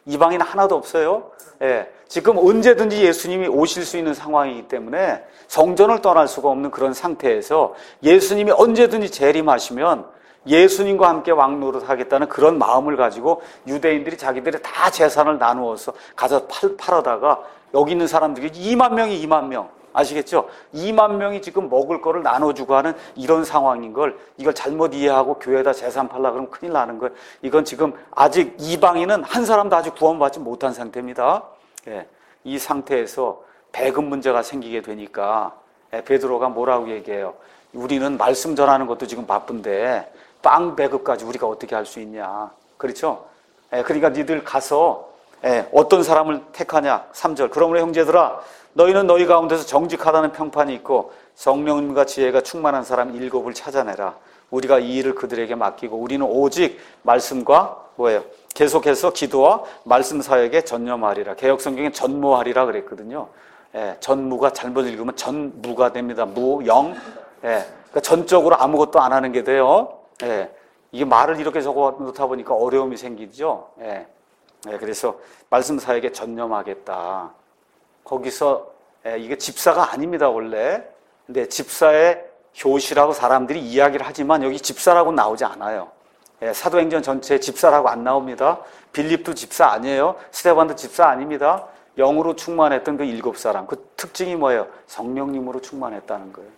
이방인 하나도 없어요. 예, 지금 언제든지 예수님이 오실 수 있는 상황이기 때문에 성전을 떠날 수가 없는 그런 상태에서 예수님이 언제든지 재림하시면 예수님과 함께 왕노릇 하겠다는 그런 마음을 가지고 유대인들이 자기들이 다 재산을 나누어서 가서 팔아다가 여기 있는 사람들이 2만 명이 2만 명. 아시겠죠? 2만 명이 지금 먹을 거를 나눠주고 하는 이런 상황인 걸 이걸 잘못 이해하고 교회에다 재산 팔라 그러면 큰일 나는 거예요. 이건 지금 아직 이방인은 한 사람도 아직 구원받지 못한 상태입니다. 예, 이 상태에서 배급 문제가 생기게 되니까 베드로가 뭐라고 얘기해요? 우리는 말씀 전하는 것도 지금 바쁜데 빵 배급까지 우리가 어떻게 할 수 있냐? 그렇죠? 예, 그러니까 니들 가서 어떤 사람을 택하냐? 3절. 그러므로 형제들아 너희는 너희 가운데서 정직하다는 평판이 있고 성령님과 지혜가 충만한 사람 7을 찾아내라. 우리가 이 일을 그들에게 맡기고 우리는 오직 말씀과 뭐예요? 계속해서 기도와 말씀 사역에 전념하리라. 개역성경에 전무하리라 그랬거든요. 예, 전무가 잘못 읽으면 전무가 됩니다. 무, 영. 예, 그러니까 전적으로 아무것도 안 하는 게 돼요. 예, 이게 말을 이렇게 적어 놓다 보니까 어려움이 생기죠. 예, 그래서 말씀 사역에 전념하겠다. 거기서 이게 집사가 아닙니다 원래. 근데 집사의 교시라고 사람들이 이야기를 하지만 여기 집사라고 나오지 않아요. 사도행전 전체에 집사라고 안 나옵니다. 빌립도 집사 아니에요. 스데반도 집사 아닙니다. 영으로 충만했던 그 7사람. 그 특징이 뭐예요? 성령님으로 충만했다는 거예요.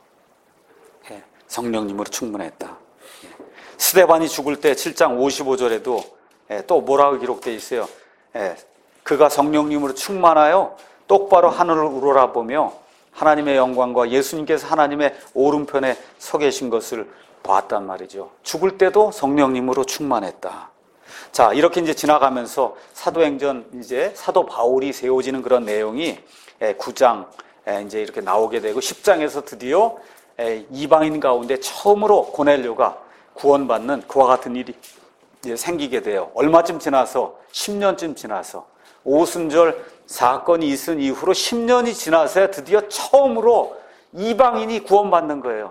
성령님으로 충만했다. 스데반이 죽을 때 7장 55절에도 또 뭐라고 기록되어 있어요? 그가 성령님으로 충만하여 똑바로 하늘을 우러러보며 하나님의 영광과 예수님께서 하나님의 오른편에 서 계신 것을 봤단 말이죠. 죽을 때도 성령님으로 충만했다. 자, 이렇게 이제 지나가면서 사도행전 이제 사도 바울이 세워지는 그런 내용이 9장 이제 이렇게 나오게 되고 10장에서 드디어 이방인 가운데 처음으로 고넬료가 구원받는 그와 같은 일이 생기게 돼요. 얼마쯤 지나서 10년쯤 지나서 오순절 사건이 있은 이후로 10년이 지나서야 드디어 처음으로 이방인이 구원받는 거예요.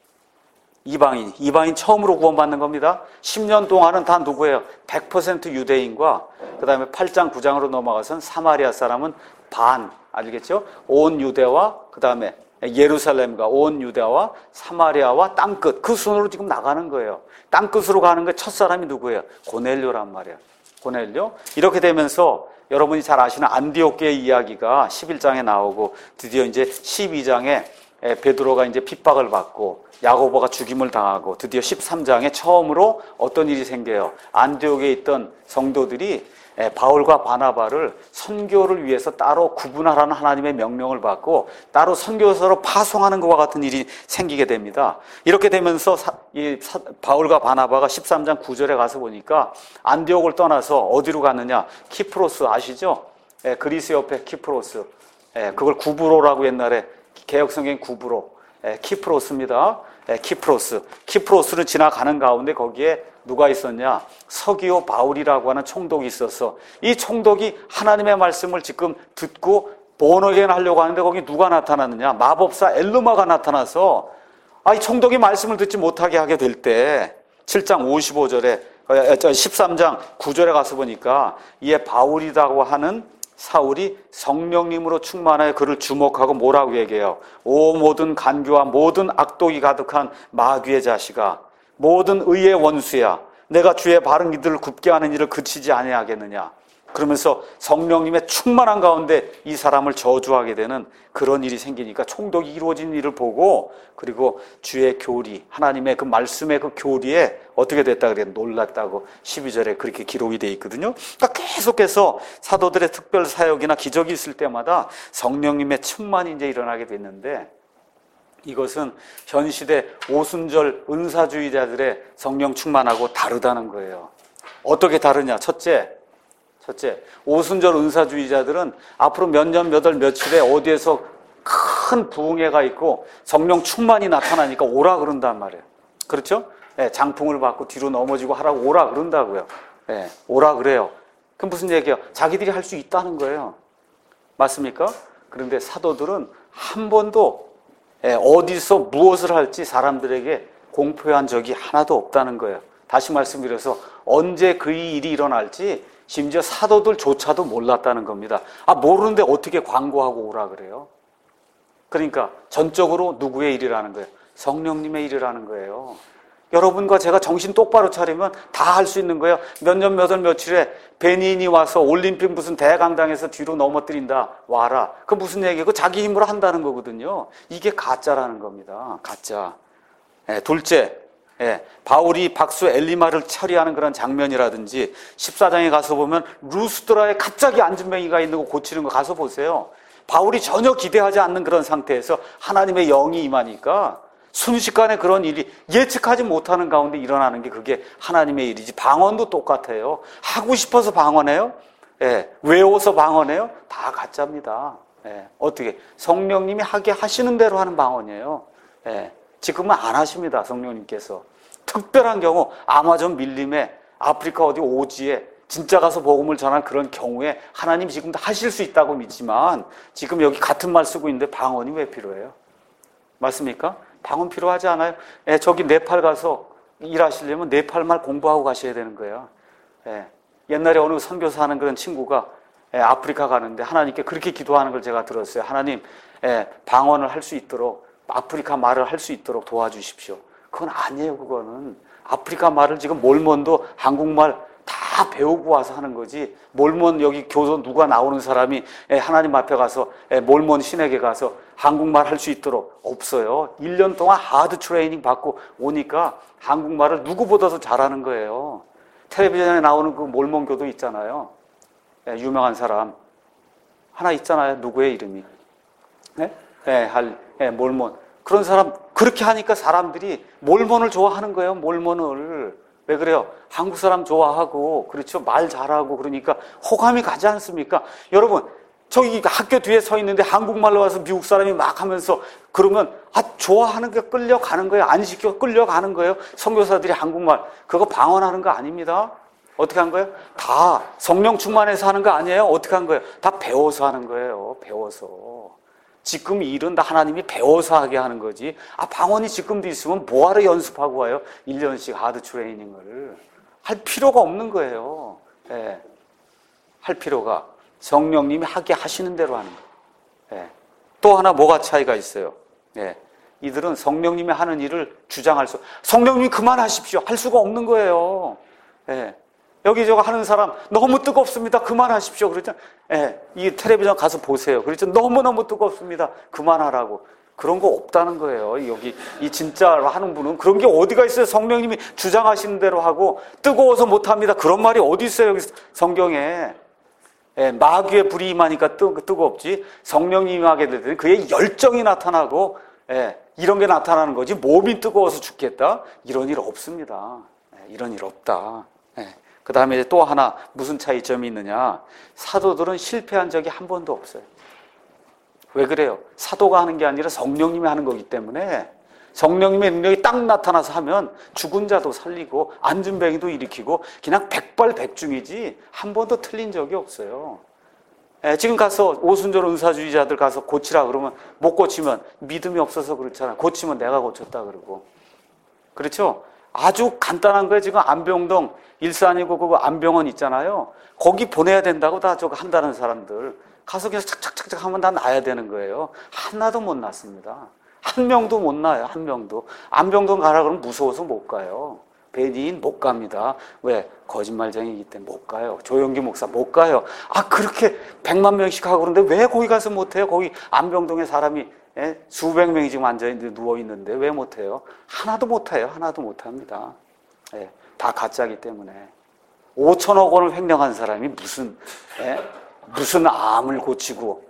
이방인 처음으로 구원받는 겁니다. 10년 동안은 다 누구예요? 100% 유대인과 그 다음에 8장 9장으로 넘어가선 사마리아 사람은 반, 알겠죠? 온 유대와 그 다음에 예루살렘과 온 유대와 사마리아와 땅끝, 그 순으로 지금 나가는 거예요. 땅끝으로 가는 게 첫 사람이 누구예요? 고넬료란 말이에요. 고넬료. 이렇게 되면서 여러분이 잘 아시는 안디옥교의 이야기가 11장에 나오고 드디어 이제 12장에 베드로가 이제 핍박을 받고 야고보가 죽임을 당하고 드디어 13장에 처음으로 어떤 일이 생겨요. 안디옥에 있던 성도들이 바울과 바나바를 선교를 위해서 따로 구분하라는 하나님의 명령을 받고 따로 선교사로 파송하는 것과 같은 일이 생기게 됩니다. 이렇게 되면서 바울과 바나바가 13장 9절에 가서 보니까 안디옥을 떠나서 어디로 갔느냐? 키프로스 아시죠? 그리스 옆에 키프로스. 그걸 구브로라고 옛날에 개역성경 구브로. 키프로스입니다. 키프로스를 지나가는 가운데 거기에 누가 있었냐? 서기오 바울이라고 하는 총독이 있어서 이 총독이 하나님의 말씀을 지금 듣고 본어겐 하려고 하는데 거기 누가 나타났느냐? 마법사 엘르마가 나타나서 이 총독이 말씀을 듣지 못하게 하게 될 때 7장 55절에 13장 9절에 가서 보니까 이에 바울이라고 하는 사울이 성령님으로 충만하여 그를 주목하고 뭐라고 얘기해요? 오 모든 간교와 모든 악독이 가득한 마귀의 자식아, 모든 의의 원수야, 내가 주의 바른 이들을 굽게 하는 일을 그치지 아니하겠느냐. 그러면서 성령님의 충만한 가운데 이 사람을 저주하게 되는 그런 일이 생기니까 총독이 이루어진 일을 보고 그리고 주의 교리, 하나님의 그 말씀의 그 교리에 어떻게 됐다 그래요? 놀랐다고 12절에 그렇게 기록이 되어 있거든요. 그러니까 계속해서 사도들의 특별 사역이나 기적이 있을 때마다 성령님의 충만이 이제 일어나게 됐는데 이것은 현 시대 오순절 은사주의자들의 성령 충만하고 다르다는 거예요. 어떻게 다르냐? 첫째, 오순절 은사주의자들은 앞으로 몇 년, 몇 월, 며칠에 어디에서 큰 부흥회가 있고 성령 충만이 나타나니까 오라 그런단 말이에요. 그렇죠? 장풍을 받고 뒤로 넘어지고 하라고 오라 그런다고요. 오라 그래요. 그럼 무슨 얘기예요? 자기들이 할 수 있다는 거예요. 맞습니까? 그런데 사도들은 한 번도 어디서 무엇을 할지 사람들에게 공표한 적이 하나도 없다는 거예요. 다시 말씀드려서 언제 그 일이 일어날지 심지어 사도들조차도 몰랐다는 겁니다. 모르는데 어떻게 광고하고 오라 그래요? 그러니까 전적으로 누구의 일이라는 거예요? 성령님의 일이라는 거예요. 여러분과 제가 정신 똑바로 차리면 다 할 수 있는 거예요. 몇 년 몇 월 며칠에 베니인이 와서 올림픽 무슨 대강당에서 뒤로 넘어뜨린다. 와라. 그 무슨 얘기고 자기 힘으로 한다는 거거든요. 이게 가짜라는 겁니다. 가짜. 둘째, 바울이 박수 엘리마를 처리하는 그런 장면이라든지 14장에 가서 보면 루스드라에 갑자기 안진뱅이가 있는 거 고치는 거 가서 보세요. 바울이 전혀 기대하지 않는 그런 상태에서 하나님의 영이 임하니까 순식간에 그런 일이 예측하지 못하는 가운데 일어나는 게 그게 하나님의 일이지. 방언도 똑같아요. 하고 싶어서 방언해요? 외워서 방언해요? 다 가짜입니다. 어떻게? 성령님이 하게 하시는 대로 하는 방언이에요. 지금은 안 하십니다. 성령님께서. 특별한 경우 아마존 밀림에 아프리카 어디 오지에 진짜 가서 복음을 전한 그런 경우에 하나님 지금도 하실 수 있다고 믿지만 지금 여기 같은 말 쓰고 있는데 방언이 왜 필요해요? 맞습니까? 방언 필요하지 않아요? 저기 네팔 가서 일하시려면 네팔 말 공부하고 가셔야 되는 거예요. 옛날에 어느 선교사 하는 그런 친구가 아프리카 가는데 하나님께 그렇게 기도하는 걸 제가 들었어요. 하나님, 방언을 할 수 있도록 아프리카 말을 할 수 있도록 도와주십시오. 그건 아니에요. 그거는 아프리카 말을 지금 몰몬도 한국말 다 배우고 와서 하는 거지. 몰몬 여기 교도 누가 나오는 사람이 하나님 앞에 가서 몰몬 신에게 가서 한국말 할 수 있도록 없어요. 1년 동안 하드 트레이닝 받고 오니까 한국말을 누구보다도 잘하는 거예요. 텔레비전에 나오는 그 몰몬 교도 있잖아요. 유명한 사람 하나 있잖아요. 누구의 이름이? 몰몬. 그런 사람 그렇게 하니까 사람들이 몰몬을 좋아하는 거예요. 몰몬을. 왜 그래요? 한국 사람 좋아하고 그렇죠. 말 잘하고 그러니까 호감이 가지 않습니까? 여러분 저기 학교 뒤에 서 있는데 한국말로 와서 미국 사람이 막 하면서 그러면 좋아하는 게 끌려가는 거예요. 안 시켜 끌려가는 거예요. 선교사들이 한국말 그거 방언하는 거 아닙니다. 어떻게 한 거예요? 다 성령 충만해서 하는 거 아니에요? 어떻게 한 거예요? 다 배워서 하는 거예요. 배워서. 지금 일은 다 하나님이 배워서 하게 하는 거지. 방언이 지금도 있으면 뭐하러 연습하고 와요? 1년씩 하드 트레이닝을. 할 필요가 없는 거예요. 할 필요가. 성령님이 하게 하시는 대로 하는 거예요. 또 하나 뭐가 차이가 있어요? 이들은 성령님이 하는 일을 주장할 수, 성령님이 그만하십시오. 할 수가 없는 거예요. 여기저기 하는 사람 너무 뜨겁습니다. 그만하십시오. 그러죠. 이 텔레비전 가서 보세요. 그렇죠. 너무너무 뜨겁습니다. 그만하라고. 그런 거 없다는 거예요. 여기 이 진짜로 하는 분은 그런 게 어디가 있어요? 성령님이 주장하시는 대로 하고 뜨거워서 못합니다. 그런 말이 어디 있어요? 여기 성경에. 마귀의 불이 임하니까 뜨겁지. 성령님이 임하게 될 때는 그의 열정이 나타나고 이런 게 나타나는 거지. 몸이 뜨거워서 죽겠다. 이런 일 없습니다. 이런 일 없다. 그 다음에 또 하나 무슨 차이점이 있느냐. 사도들은 실패한 적이 한 번도 없어요. 왜 그래요? 사도가 하는 게 아니라 성령님이 하는 거기 때문에 성령님의 능력이 딱 나타나서 하면 죽은 자도 살리고 안진뱅이도 일으키고 그냥 백발백중이지 한 번도 틀린 적이 없어요. 지금 가서 오순절 은사주의자들 가서 고치라 그러면 못 고치면 믿음이 없어서 그렇잖아요. 고치면 내가 고쳤다 그러고. 그렇죠? 아주 간단한 거예요. 지금 안병동 일산이고 그 안병원 있잖아요. 거기 보내야 된다고 다 저거 한다는 사람들 가서 그냥 착착착착 하면 다 나야 되는 거예요. 하나도 못 났습니다. 한 명도 못 나요. 한 명도. 안병동 가라 그러면 무서워서 못 가요. 베니인 못 갑니다. 왜? 거짓말쟁이기 때문에 못 가요. 조영기 목사 못 가요. 그렇게 100만 명씩 하고 그러는데 왜 거기 가서 못 해요? 거기 안병동에 사람이 수백 명이 지금 앉아있는데 누워있는데 왜 못해요? 하나도 못해요. 하나도 못합니다. 다 가짜기 때문에. 5천억 원을 횡령한 사람이 무슨 암을 고치고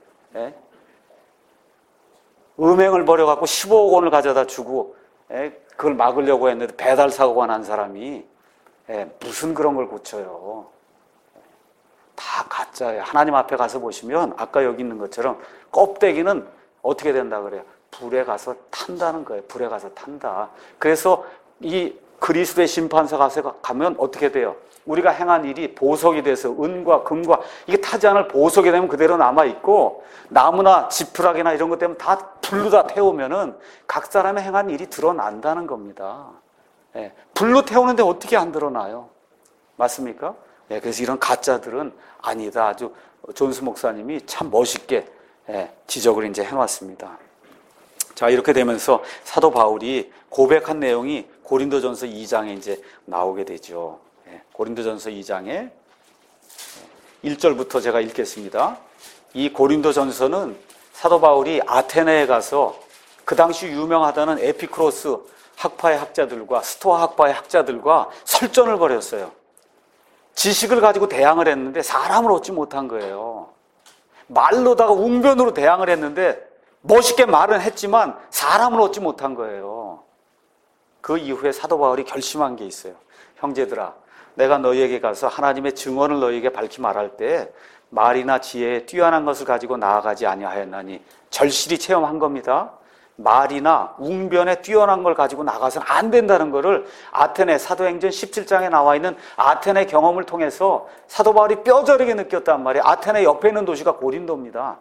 음행을 벌여갖고 15억 원을 가져다 주고 그걸 막으려고 했는데 배달 사고가 난 사람이 무슨 그런 걸 고쳐요. 다 가짜예요. 하나님 앞에 가서 보시면 아까 여기 있는 것처럼 껍데기는 어떻게 된다 그래요? 불에 가서 탄다는 거예요. 불에 가서 탄다. 그래서 이 그리스도의 심판서 가면 어떻게 돼요? 우리가 행한 일이 보석이 돼서 은과 금과 이게 타지 않을 보석이 되면 그대로 남아있고 나무나 지푸라기나 이런 것 때문에 다 불로 다 태우면은 각 사람의 행한 일이 드러난다는 겁니다. 불로 태우는데 어떻게 안 드러나요? 맞습니까? 그래서 이런 가짜들은 아니다. 아주 존스 목사님이 참 멋있게 지적을 이제 해놨습니다. 자, 이렇게 되면서 사도 바울이 고백한 내용이 고린도전서 2장에 이제 나오게 되죠. 고린도전서 2장에 1절부터 제가 읽겠습니다. 이 고린도전서는 사도 바울이 아테네에 가서 그 당시 유명하다는 에피크로스 학파의 학자들과 스토아 학파의 학자들과 설전을 벌였어요. 지식을 가지고 대항을 했는데 사람을 얻지 못한 거예요. 말로다가 웅변으로 대항을 했는데 멋있게 말은 했지만 사람을 얻지 못한 거예요. 그 이후에 사도 바울이 결심한 게 있어요. 형제들아, 내가 너희에게 가서 하나님의 증언을 너희에게 밝히 말할 때 말이나 지혜에 뛰어난 것을 가지고 나아가지 아니하였나니 절실히 체험한 겁니다. 말이나 웅변에 뛰어난 걸 가지고 나가서는 안 된다는 것을 아테네 사도행전 17장에 나와 있는 아테네 경험을 통해서 사도 바울이 뼈저리게 느꼈단 말이에요. 아테네 옆에 있는 도시가 고린도입니다.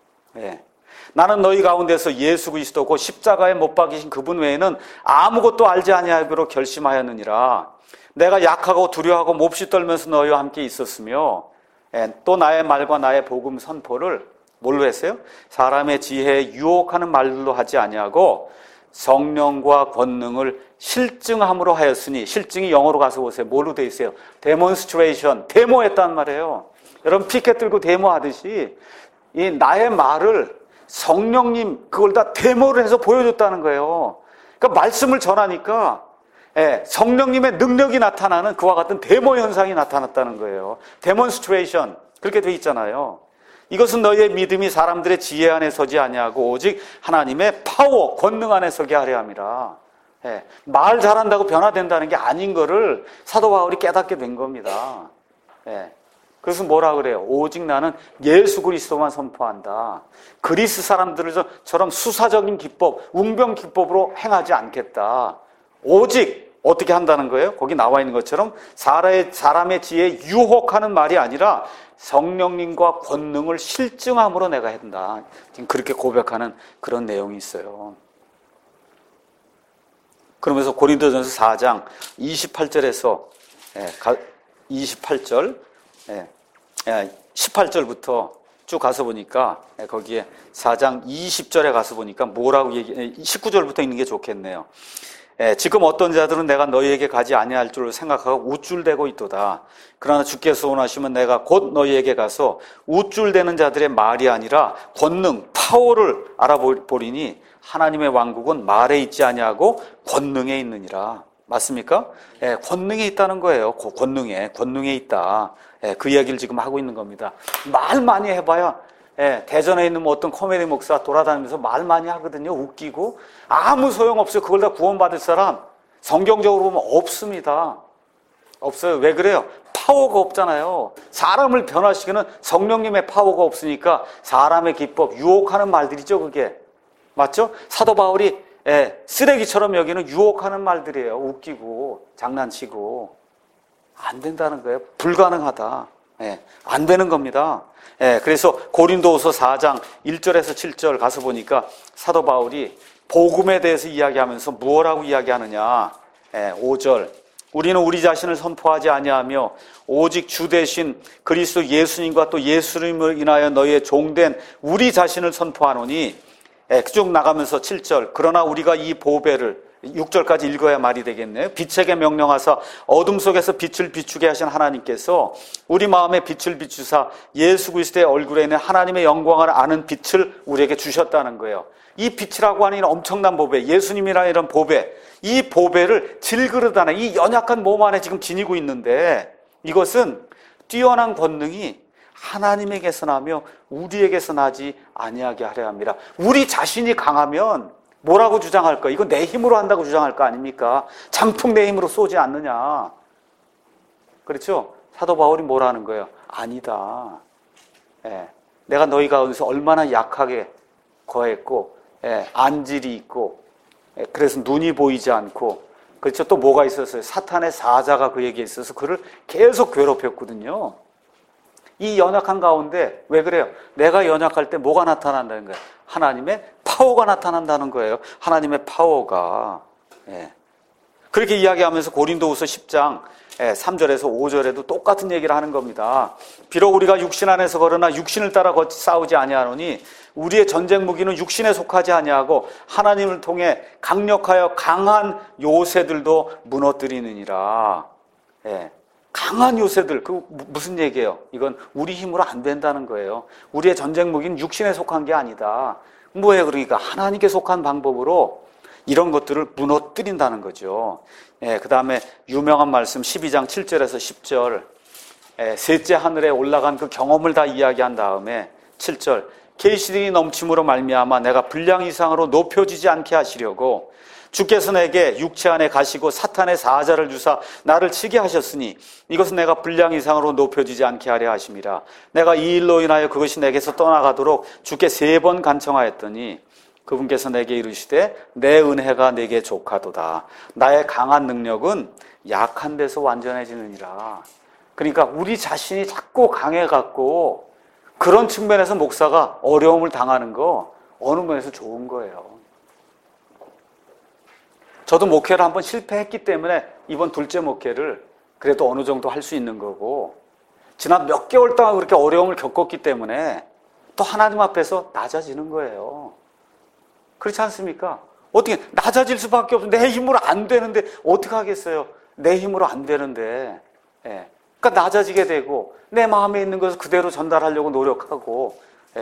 나는 너희 가운데서 예수 그리스도고 십자가에 못 박이신 그분 외에는 아무것도 알지 아니하기로 결심하였느니라. 내가 약하고 두려워하고 몹시 떨면서 너희와 함께 있었으며 또 나의 말과 나의 복음 선포를 뭘로 했어요? 사람의 지혜에 유혹하는 말로 하지 아니하고 성령과 권능을 실증함으로 하였으니, 실증이 영어로 가서 보세요. 뭘로 돼 있어요? 데몬스트레이션, 데모했단 말이에요. 여러분 피켓 들고 데모하듯이 이 나의 말을 성령님 그걸 다 데모를 해서 보여줬다는 거예요. 그러니까 말씀을 전하니까 성령님의 능력이 나타나는 그와 같은 데모 현상이 나타났다는 거예요. 데몬스트레이션, 그렇게 돼 있잖아요. 이것은 너희의 믿음이 사람들의 지혜 안에 서지 아니하고 오직 하나님의 파워, 권능 안에 서게 하려 함이라. 말 잘한다고 변화된다는 게 아닌 거를 사도 바울이 깨닫게 된 겁니다. 그래서 뭐라 그래요? 오직 나는 예수 그리스도만 선포한다. 그리스 사람들처럼 수사적인 기법, 웅변 기법으로 행하지 않겠다. 오직 어떻게 한다는 거예요? 거기 나와 있는 것처럼 사람의 지혜에 유혹하는 말이 아니라 성령님과 권능을 실증함으로 내가 한다. 지금 그렇게 고백하는 그런 내용이 있어요. 그러면서 고린도전서 4장 28절에서 28절 18절부터 쭉 가서 보니까 거기에 4장 20절에 가서 보니까 뭐라고 19절부터 읽는 게 좋겠네요. 지금 어떤 자들은 내가 너희에게 가지 아니할 줄 생각하고 우쭐대고 있도다. 그러나 주께서 원하시면 내가 곧 너희에게 가서 우쭐대는 자들의 말이 아니라 권능, 파워를 알아보리니 하나님의 왕국은 말에 있지 아니하고 권능에 있느니라. 맞습니까? 권능에 있다는 거예요. 권능에 있다. 그 이야기를 지금 하고 있는 겁니다. 말 많이 해봐야 대전에 있는 어떤 코미디 목사 돌아다니면서 말 많이 하거든요. 웃기고 아무 소용없어요. 그걸 다 구원받을 사람 성경적으로 보면 없습니다. 없어요. 왜 그래요? 파워가 없잖아요. 사람을 변화시키는 성령님의 파워가 없으니까 사람의 기법, 유혹하는 말들이죠. 그게 맞죠? 사도 바울이 쓰레기처럼 여기는 유혹하는 말들이에요. 웃기고 장난치고 안 된다는 거예요. 불가능하다. 안 되는 겁니다. 그래서 고린도후서 4장 1절에서 7절 가서 보니까 사도 바울이 복음에 대해서 이야기하면서 무엇라고 이야기하느냐. 5절 우리는 우리 자신을 선포하지 아니하며 오직 주 대신 그리스도 예수님과 또 예수님을 인하여 너희의 종된 우리 자신을 선포하노니 쭉 나가면서 7절 그러나 우리가 이 보배를 6절까지 읽어야 말이 되겠네요. 빛에게 명령하사 어둠 속에서 빛을 비추게 하신 하나님께서 우리 마음에 빛을 비추사 예수 그리스도의 얼굴에 있는 하나님의 영광을 아는 빛을 우리에게 주셨다는 거예요. 이 빛이라고 하는 엄청난 보배, 예수님이라는 이런 보배, 이 보배를 질그릇 안에, 이 연약한 몸 안에 지금 지니고 있는데 이것은 뛰어난 권능이 하나님에게서 나며 우리에게서 나지 아니하게 하려 합니다. 우리 자신이 강하면 뭐라고 주장할까? 이거 내 힘으로 한다고 주장할 거 아닙니까? 장풍 내 힘으로 쏘지 않느냐. 그렇죠? 사도 바울이 뭐라는 거예요? 아니다. 내가 너희 가운데서 얼마나 약하게 거했고 안질이 있고 그래서 눈이 보이지 않고 그렇죠? 또 뭐가 있었어요? 사탄의 사자가 그에게 있어서 그를 계속 괴롭혔거든요. 이 연약한 가운데 왜 그래요? 내가 연약할 때 뭐가 나타난다는 거예요? 하나님의 파워가 나타난다는 거예요. 하나님의 파워가. 그렇게 이야기하면서 고린도후서 10장 3절에서 5절에도 똑같은 얘기를 하는 겁니다. 비록 우리가 육신 안에서 걸으나 육신을 따라 싸우지 아니하노니 우리의 전쟁 무기는 육신에 속하지 아니하고 하나님을 통해 강력하여 강한 요새들도 무너뜨리느니라. 강한 요새들, 그 무슨 얘기예요? 이건 우리 힘으로 안 된다는 거예요. 우리의 전쟁 무기는 육신에 속한 게 아니다. 뭐예요? 그러니까 하나님께 속한 방법으로 이런 것들을 무너뜨린다는 거죠. 그 다음에 유명한 말씀 12장 7절에서 10절, 셋째 하늘에 올라간 그 경험을 다 이야기한 다음에 7절, 계시들이 넘침으로 말미암아 내가 분량 이상으로 높여지지 않게 하시려고 주께서 내게 육체 안에 가시고 사탄의 사자를 주사 나를 치게 하셨으니 이것은 내가 분량 이상으로 높여지지 않게 하려 하심이라. 내가 이 일로 인하여 그것이 내게서 떠나가도록 주께 3번 간청하였더니 그분께서 내게 이르시되 내 은혜가 내게 족하도다. 나의 강한 능력은 약한 데서 완전해지느니라. 그러니까 우리 자신이 자꾸 강해갖고 그런 측면에서 목사가 어려움을 당하는 거 어느 면에서 좋은 거예요. 저도 목회를 한번 실패했기 때문에 이번 둘째 목회를 그래도 어느 정도 할 수 있는 거고, 지난 몇 개월 동안 그렇게 어려움을 겪었기 때문에 또 하나님 앞에서 낮아지는 거예요. 그렇지 않습니까? 어떻게 낮아질 수밖에 없어. 내 힘으로 안 되는데 어떻게 하겠어요? 내 힘으로 안 되는데. 그러니까 낮아지게 되고 내 마음에 있는 것을 그대로 전달하려고 노력하고.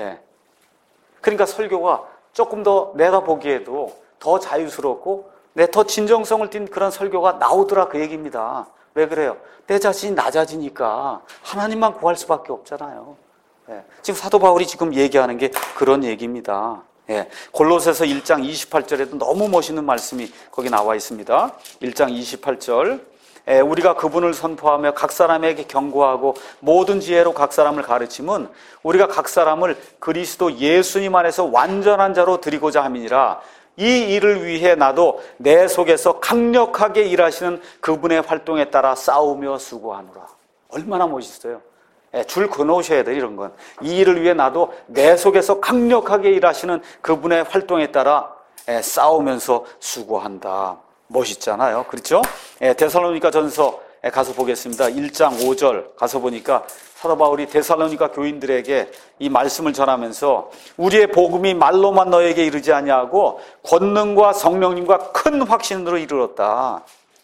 그러니까 설교가 조금 더 내가 보기에도 더 자유스럽고 더 진정성을 띈 그런 설교가 나오더라, 그 얘기입니다. 왜 그래요? 내 자신이 낮아지니까 하나님만 구할 수밖에 없잖아요. 지금 사도 바울이 지금 얘기하는 게 그런 얘기입니다. 골로새서 1장 28절에도 너무 멋있는 말씀이 거기 나와 있습니다. 1장 28절, 우리가 그분을 선포하며 각 사람에게 경고하고 모든 지혜로 각 사람을 가르침은 우리가 각 사람을 그리스도 예수님 안에서 완전한 자로 드리고자 함이니라. 이 일을 위해 나도 내 속에서 강력하게 일하시는 그분의 활동에 따라 싸우며 수고하노라. 얼마나 멋있어요. 줄 그어놓으셔야 돼요, 이런 건. 이 일을 위해 나도 내 속에서 강력하게 일하시는 그분의 활동에 따라 싸우면서 수고한다. 멋있잖아요. 그렇죠? 데살로니가 전서 가서 보겠습니다. 1장 5절 가서 보니까 사도 바울이 데살로니가 교인들에게 이 말씀을 전하면서 우리의 복음이 말로만 너에게 이르지 아니하고 권능과 성령님과 큰 확신으로 이르렀다.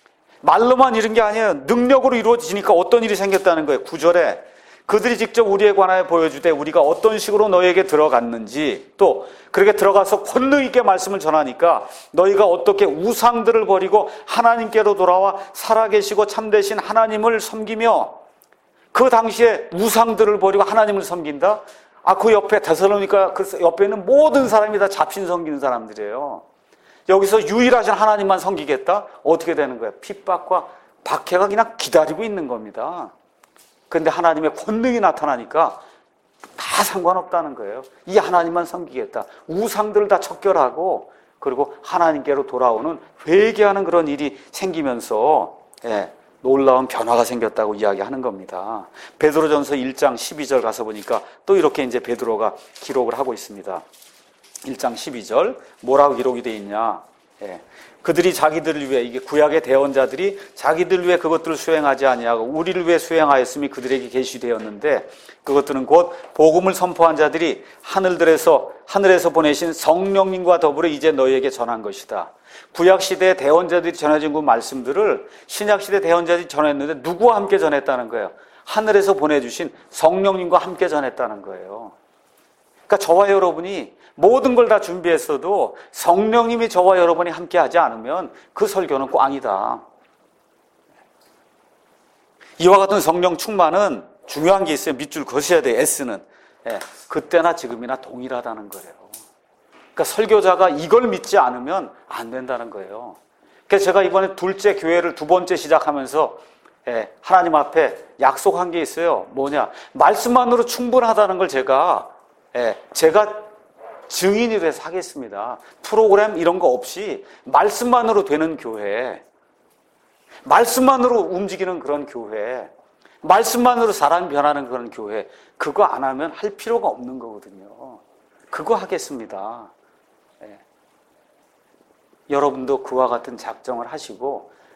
말로만 이룬 게 아니에요. 능력으로 이루어지니까 어떤 일이 생겼다는 거예요. 9절에 그들이 직접 우리에 관하여 보여주되 우리가 어떤 식으로 너에게 들어갔는지, 또 그렇게 들어가서 권능 있게 말씀을 전하니까 너희가 어떻게 우상들을 버리고 하나님께로 돌아와 살아계시고 참되신 하나님을 섬기며, 그 당시에 우상들을 버리고 하나님을 섬긴다? 그 옆에 데살로니가 그 옆에 있는 모든 사람이 다 잡신 섬기는 사람들이에요. 여기서 유일하신 하나님만 섬기겠다? 어떻게 되는 거예요? 핍박과 박해가 그냥 기다리고 있는 겁니다. 그런데 하나님의 권능이 나타나니까 다 상관없다는 거예요. 이 하나님만 섬기겠다. 우상들을 다 척결하고 그리고 하나님께로 돌아오는 회개하는 그런 일이 생기면서 놀라운 변화가 생겼다고 이야기하는 겁니다. 베드로전서 1장 12절 가서 보니까 또 이렇게 이제 베드로가 기록을 하고 있습니다. 1장 12절 뭐라고 기록이 되어 있냐? 그들이 자기들을 위해, 이게 구약의 대언자들이 자기들을 위해 그것들을 수행하지 아니하고 우리를 위해 수행하였음이 그들에게 계시되었는데 그것들은 곧 복음을 선포한 자들이 하늘에서 보내신 성령님과 더불어 이제 너희에게 전한 것이다. 구약시대의 대언자들이 전해진 그 말씀들을 신약시대 대언자들이 전했는데 누구와 함께 전했다는 거예요? 하늘에서 보내주신 성령님과 함께 전했다는 거예요. 그러니까 저와 여러분이 모든 걸 다 준비했어도 성령님이 저와 여러분이 함께 하지 않으면 그 설교는 꽝이다. 이와 같은 성령 충만은 중요한 게 있어요. 밑줄 그으셔야 돼요. S는. 그때나 지금이나 동일하다는 거예요. 그러니까 설교자가 이걸 믿지 않으면 안 된다는 거예요. 그래서 제가 이번에 둘째 교회를 두 번째 시작하면서 하나님 앞에 약속한 게 있어요. 뭐냐? 말씀만으로 충분하다는 걸 제가 증인이 돼서 하겠습니다. 프로그램 이런 거 없이 말씀만으로 되는 교회, 말씀만으로 움직이는 그런 교회, 말씀만으로 사람이 변하는 그런 교회, 그거 안 하면 할 필요가 없는 거거든요. 그거 하겠습니다. 여러분도 그와 같은 작정을 하시고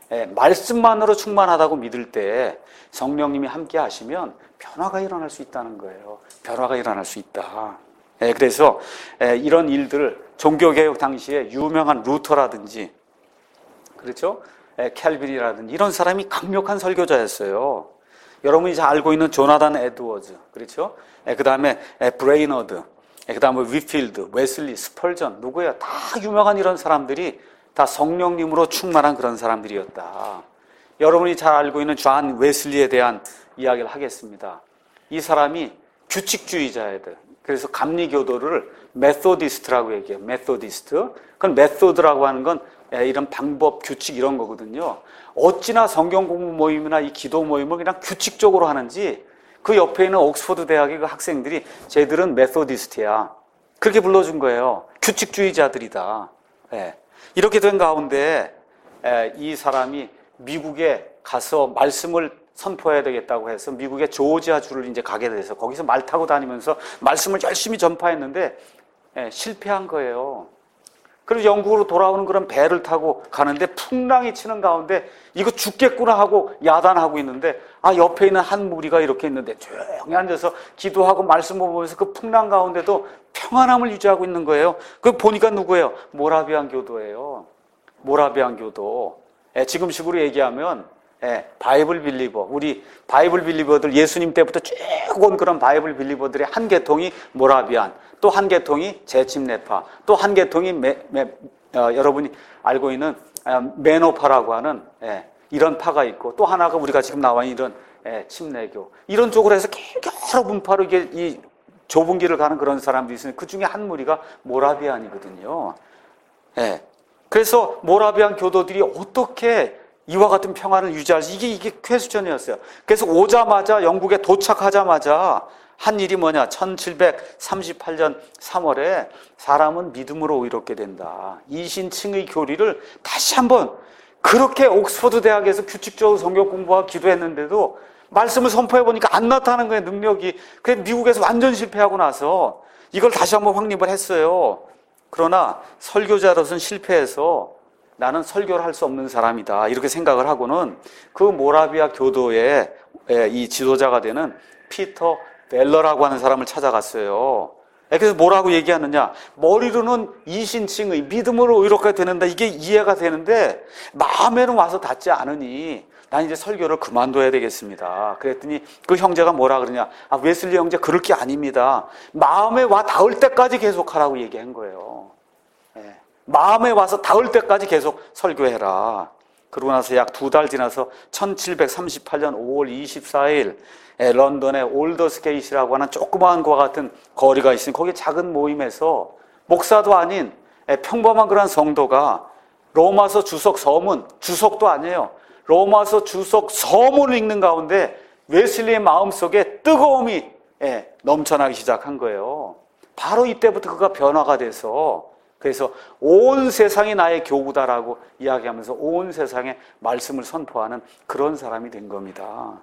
말씀만으로 충만하다고 믿을 때 성령님이 함께 하시면 변화가 일어날 수 있다는 거예요. 변화가 일어날 수 있다. 그래서 이런 일들을 종교개혁 당시에 유명한 루터라든지, 그렇죠? 캘빈이라든지 이런 사람이 강력한 설교자였어요. 여러분이 잘 알고 있는 조나단 에드워즈, 그렇죠? 그 다음에 브레이너드, 그 다음에 위필드, 웨슬리, 스펄전, 누구예요? 다 유명한 이런 사람들이 다 성령님으로 충만한 그런 사람들이었다. 여러분이 잘 알고 있는 존 웨슬리에 대한 이야기를 하겠습니다. 이 사람이 규칙주의자애들. 그래서 감리교도를 메소디스트라고 얘기해요. 메소디스트. 그건 메소드라고 하는 건 이런 방법, 규칙 이런 거거든요. 어찌나 성경 공부 모임이나 이 기도 모임을 그냥 규칙적으로 하는지 그 옆에 있는 옥스퍼드 대학의 그 학생들이 쟤들은 메소디스트야. 그렇게 불러준 거예요. 규칙주의자들이다. 이렇게 된 가운데 이 사람이 미국에 가서 말씀을 선포해야 되겠다고 해서 미국의 조지아주를 이제 가게 돼서 거기서 말 타고 다니면서 말씀을 열심히 전파했는데 실패한 거예요. 그래서 영국으로 돌아오는 그런 배를 타고 가는데 풍랑이 치는 가운데 이거 죽겠구나 하고 야단하고 있는데 옆에 있는 한 무리가 이렇게 있는데 조용히 앉아서 기도하고 말씀 보면서 그 풍랑 가운데도 평안함을 유지하고 있는 거예요. 그 보니까 누구예요? 모라비안 교도예요. 모라비안 교도. 지금식으로 얘기하면 바이블 빌리버, 우리 바이블 빌리버들 예수님 때부터 쭉 온 그런 바이블 빌리버들의 한 계통이 모라비안, 또 한 계통이 제침내파, 또 한 계통이 여러분이 알고 있는 메노파라고 하는 이런 파가 있고, 또 하나가 우리가 지금 나와 있는 이런 침례교, 이런 쪽으로 해서 여러 분파로 이게 이 좁은 길을 가는 그런 사람들이 있으니 그 중에 한 무리가 모라비안이거든요. 그래서 모라비안 교도들이 어떻게 이와 같은 평화를 유지할지 이게 퀘스천이었어요. 그래서 오자마자 영국에 도착하자마자 한 일이 뭐냐? 1738년 3월에 사람은 믿음으로 의롭게 된다. 이신칭의 교리를 다시 한번 그렇게 옥스퍼드 대학에서 규칙적으로 성경 공부하고 기도했는데도 말씀을 선포해 보니까 안 나타나는 거예요, 능력이. 그래서 미국에서 완전 실패하고 나서 이걸 다시 한번 확립을 했어요. 그러나 설교자로서는 실패해서 나는 설교를 할 수 없는 사람이다 이렇게 생각을 하고는 그 모라비아 교도의 이 지도자가 되는 피터 벨러라고 하는 사람을 찾아갔어요. 그래서 뭐라고 얘기하느냐? 머리로는 이신칭의 믿음으로 의롭게 되는다, 이게 이해가 되는데 마음에는 와서 닿지 않으니 난 이제 설교를 그만둬야 되겠습니다. 그랬더니 그 형제가 뭐라 그러냐? 웨슬리 형제 그럴 게 아닙니다. 마음에 와 닿을 때까지 계속하라고 얘기한 거예요. 마음에 와서 닿을 때까지 계속 설교해라. 그러고 나서 약 2달 지나서 1738년 5월 24일 런던의 올더스게이트라고 하는 조그마한 것과 같은 거리가 있으니 거기 작은 모임에서 목사도 아닌 평범한 그런 성도가 로마서 주석 서문, 주석도 아니에요. 로마서 주석 서문을 읽는 가운데 웨슬리의 마음속에 뜨거움이 넘쳐나기 시작한 거예요. 바로 이때부터 그가 변화가 돼서 그래서 온 세상이 나의 교구다라고 이야기하면서 온 세상에 말씀을 선포하는 그런 사람이 된 겁니다.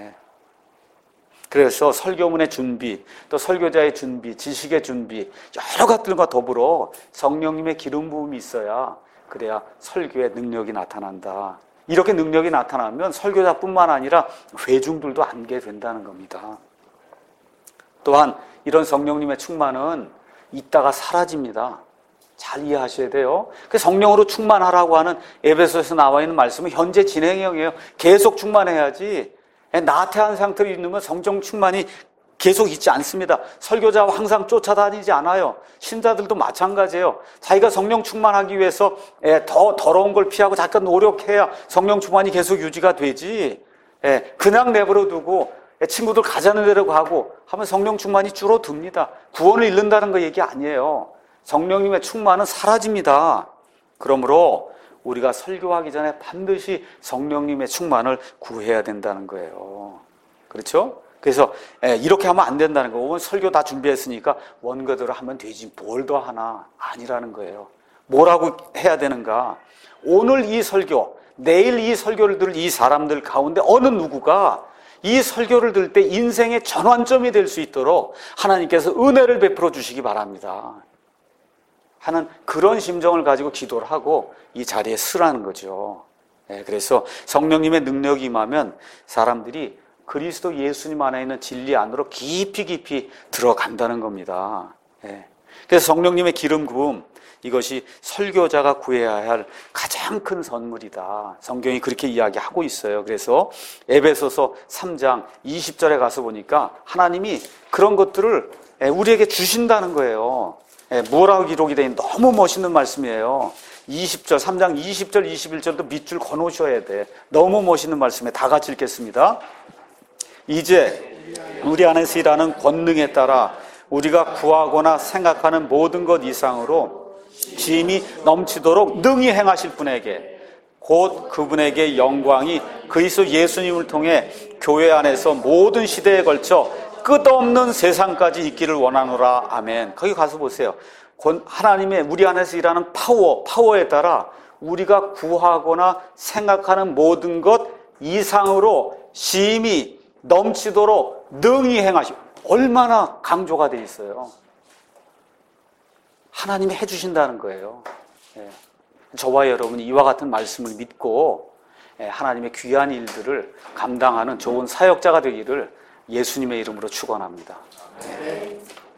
그래서 설교문의 준비, 또 설교자의 준비, 지식의 준비, 여러 것들과 더불어 성령님의 기름 부음이 있어야 그래야 설교의 능력이 나타난다. 이렇게 능력이 나타나면 설교자뿐만 아니라 회중들도 안게 된다는 겁니다. 또한 이런 성령님의 충만은 있다가 사라집니다. 잘 이해하셔야 돼요. 그 성령으로 충만하라고 하는 에베소에서 나와 있는 말씀은 현재 진행형이에요. 계속 충만해야지. 나태한 상태로 있는 성령 충만이 계속 있지 않습니다. 설교자와 항상 쫓아다니지 않아요. 신자들도 마찬가지예요. 자기가 성령 충만하기 위해서 더 더러운 걸 피하고 자기가 노력해야 성령 충만이 계속 유지가 되지. 그냥 내버려 두고 친구들 가자는 대로 가고 하면 성령 충만이 줄어듭니다. 구원을 잃는다는 거 얘기 아니에요. 성령님의 충만은 사라집니다. 그러므로 우리가 설교하기 전에 반드시 성령님의 충만을 구해야 된다는 거예요. 그렇죠? 그래서 이렇게 하면 안 된다는 거예요. 설교 다 준비했으니까 원고대로 하면 되지 뭘 더 하나. 아니라는 거예요. 뭐라고 해야 되는가? 오늘 이 설교, 내일 이 설교를 들을 이 사람들 가운데 어느 누구가 이 설교를 들을 때 인생의 전환점이 될 수 있도록 하나님께서 은혜를 베풀어 주시기 바랍니다. 하는 그런 심정을 가지고 기도를 하고 이 자리에 서라는 거죠. 그래서 성령님의 능력이 임하면 사람들이 그리스도 예수님 안에 있는 진리 안으로 깊이 들어간다는 겁니다. 그래서 성령님의 기름 부음, 이것이 설교자가 구해야 할 가장 큰 선물이다. 성경이 그렇게 이야기하고 있어요. 그래서 에베소서 3장 20절에 가서 보니까 하나님이 그런 것들을 우리에게 주신다는 거예요. 뭐라고 기록이 되니 너무 멋있는 말씀이에요. 20절, 3장 20절, 21절도 밑줄 거놓으셔야 돼. 너무 멋있는 말씀에 다 같이 읽겠습니다. 이제 우리 안에서 일하는 권능에 따라 우리가 구하거나 생각하는 모든 것 이상으로 힘이 넘치도록 능히 행하실 분에게, 곧 그분에게 영광이 그리스도 예수님을 통해 교회 안에서 모든 시대에 걸쳐 끝없는 세상까지 있기를 원하노라. 아멘. 거기 가서 보세요. 하나님의 우리 안에서 일하는 파워에 따라 우리가 구하거나 생각하는 모든 것 이상으로 힘이 넘치도록 능히 행하시고, 얼마나 강조가 되어 있어요. 하나님이 해주신다는 거예요. 저와 여러분이 이와 같은 말씀을 믿고 하나님의 귀한 일들을 감당하는 좋은 사역자가 되기를 예수님의 이름으로 축원합니다.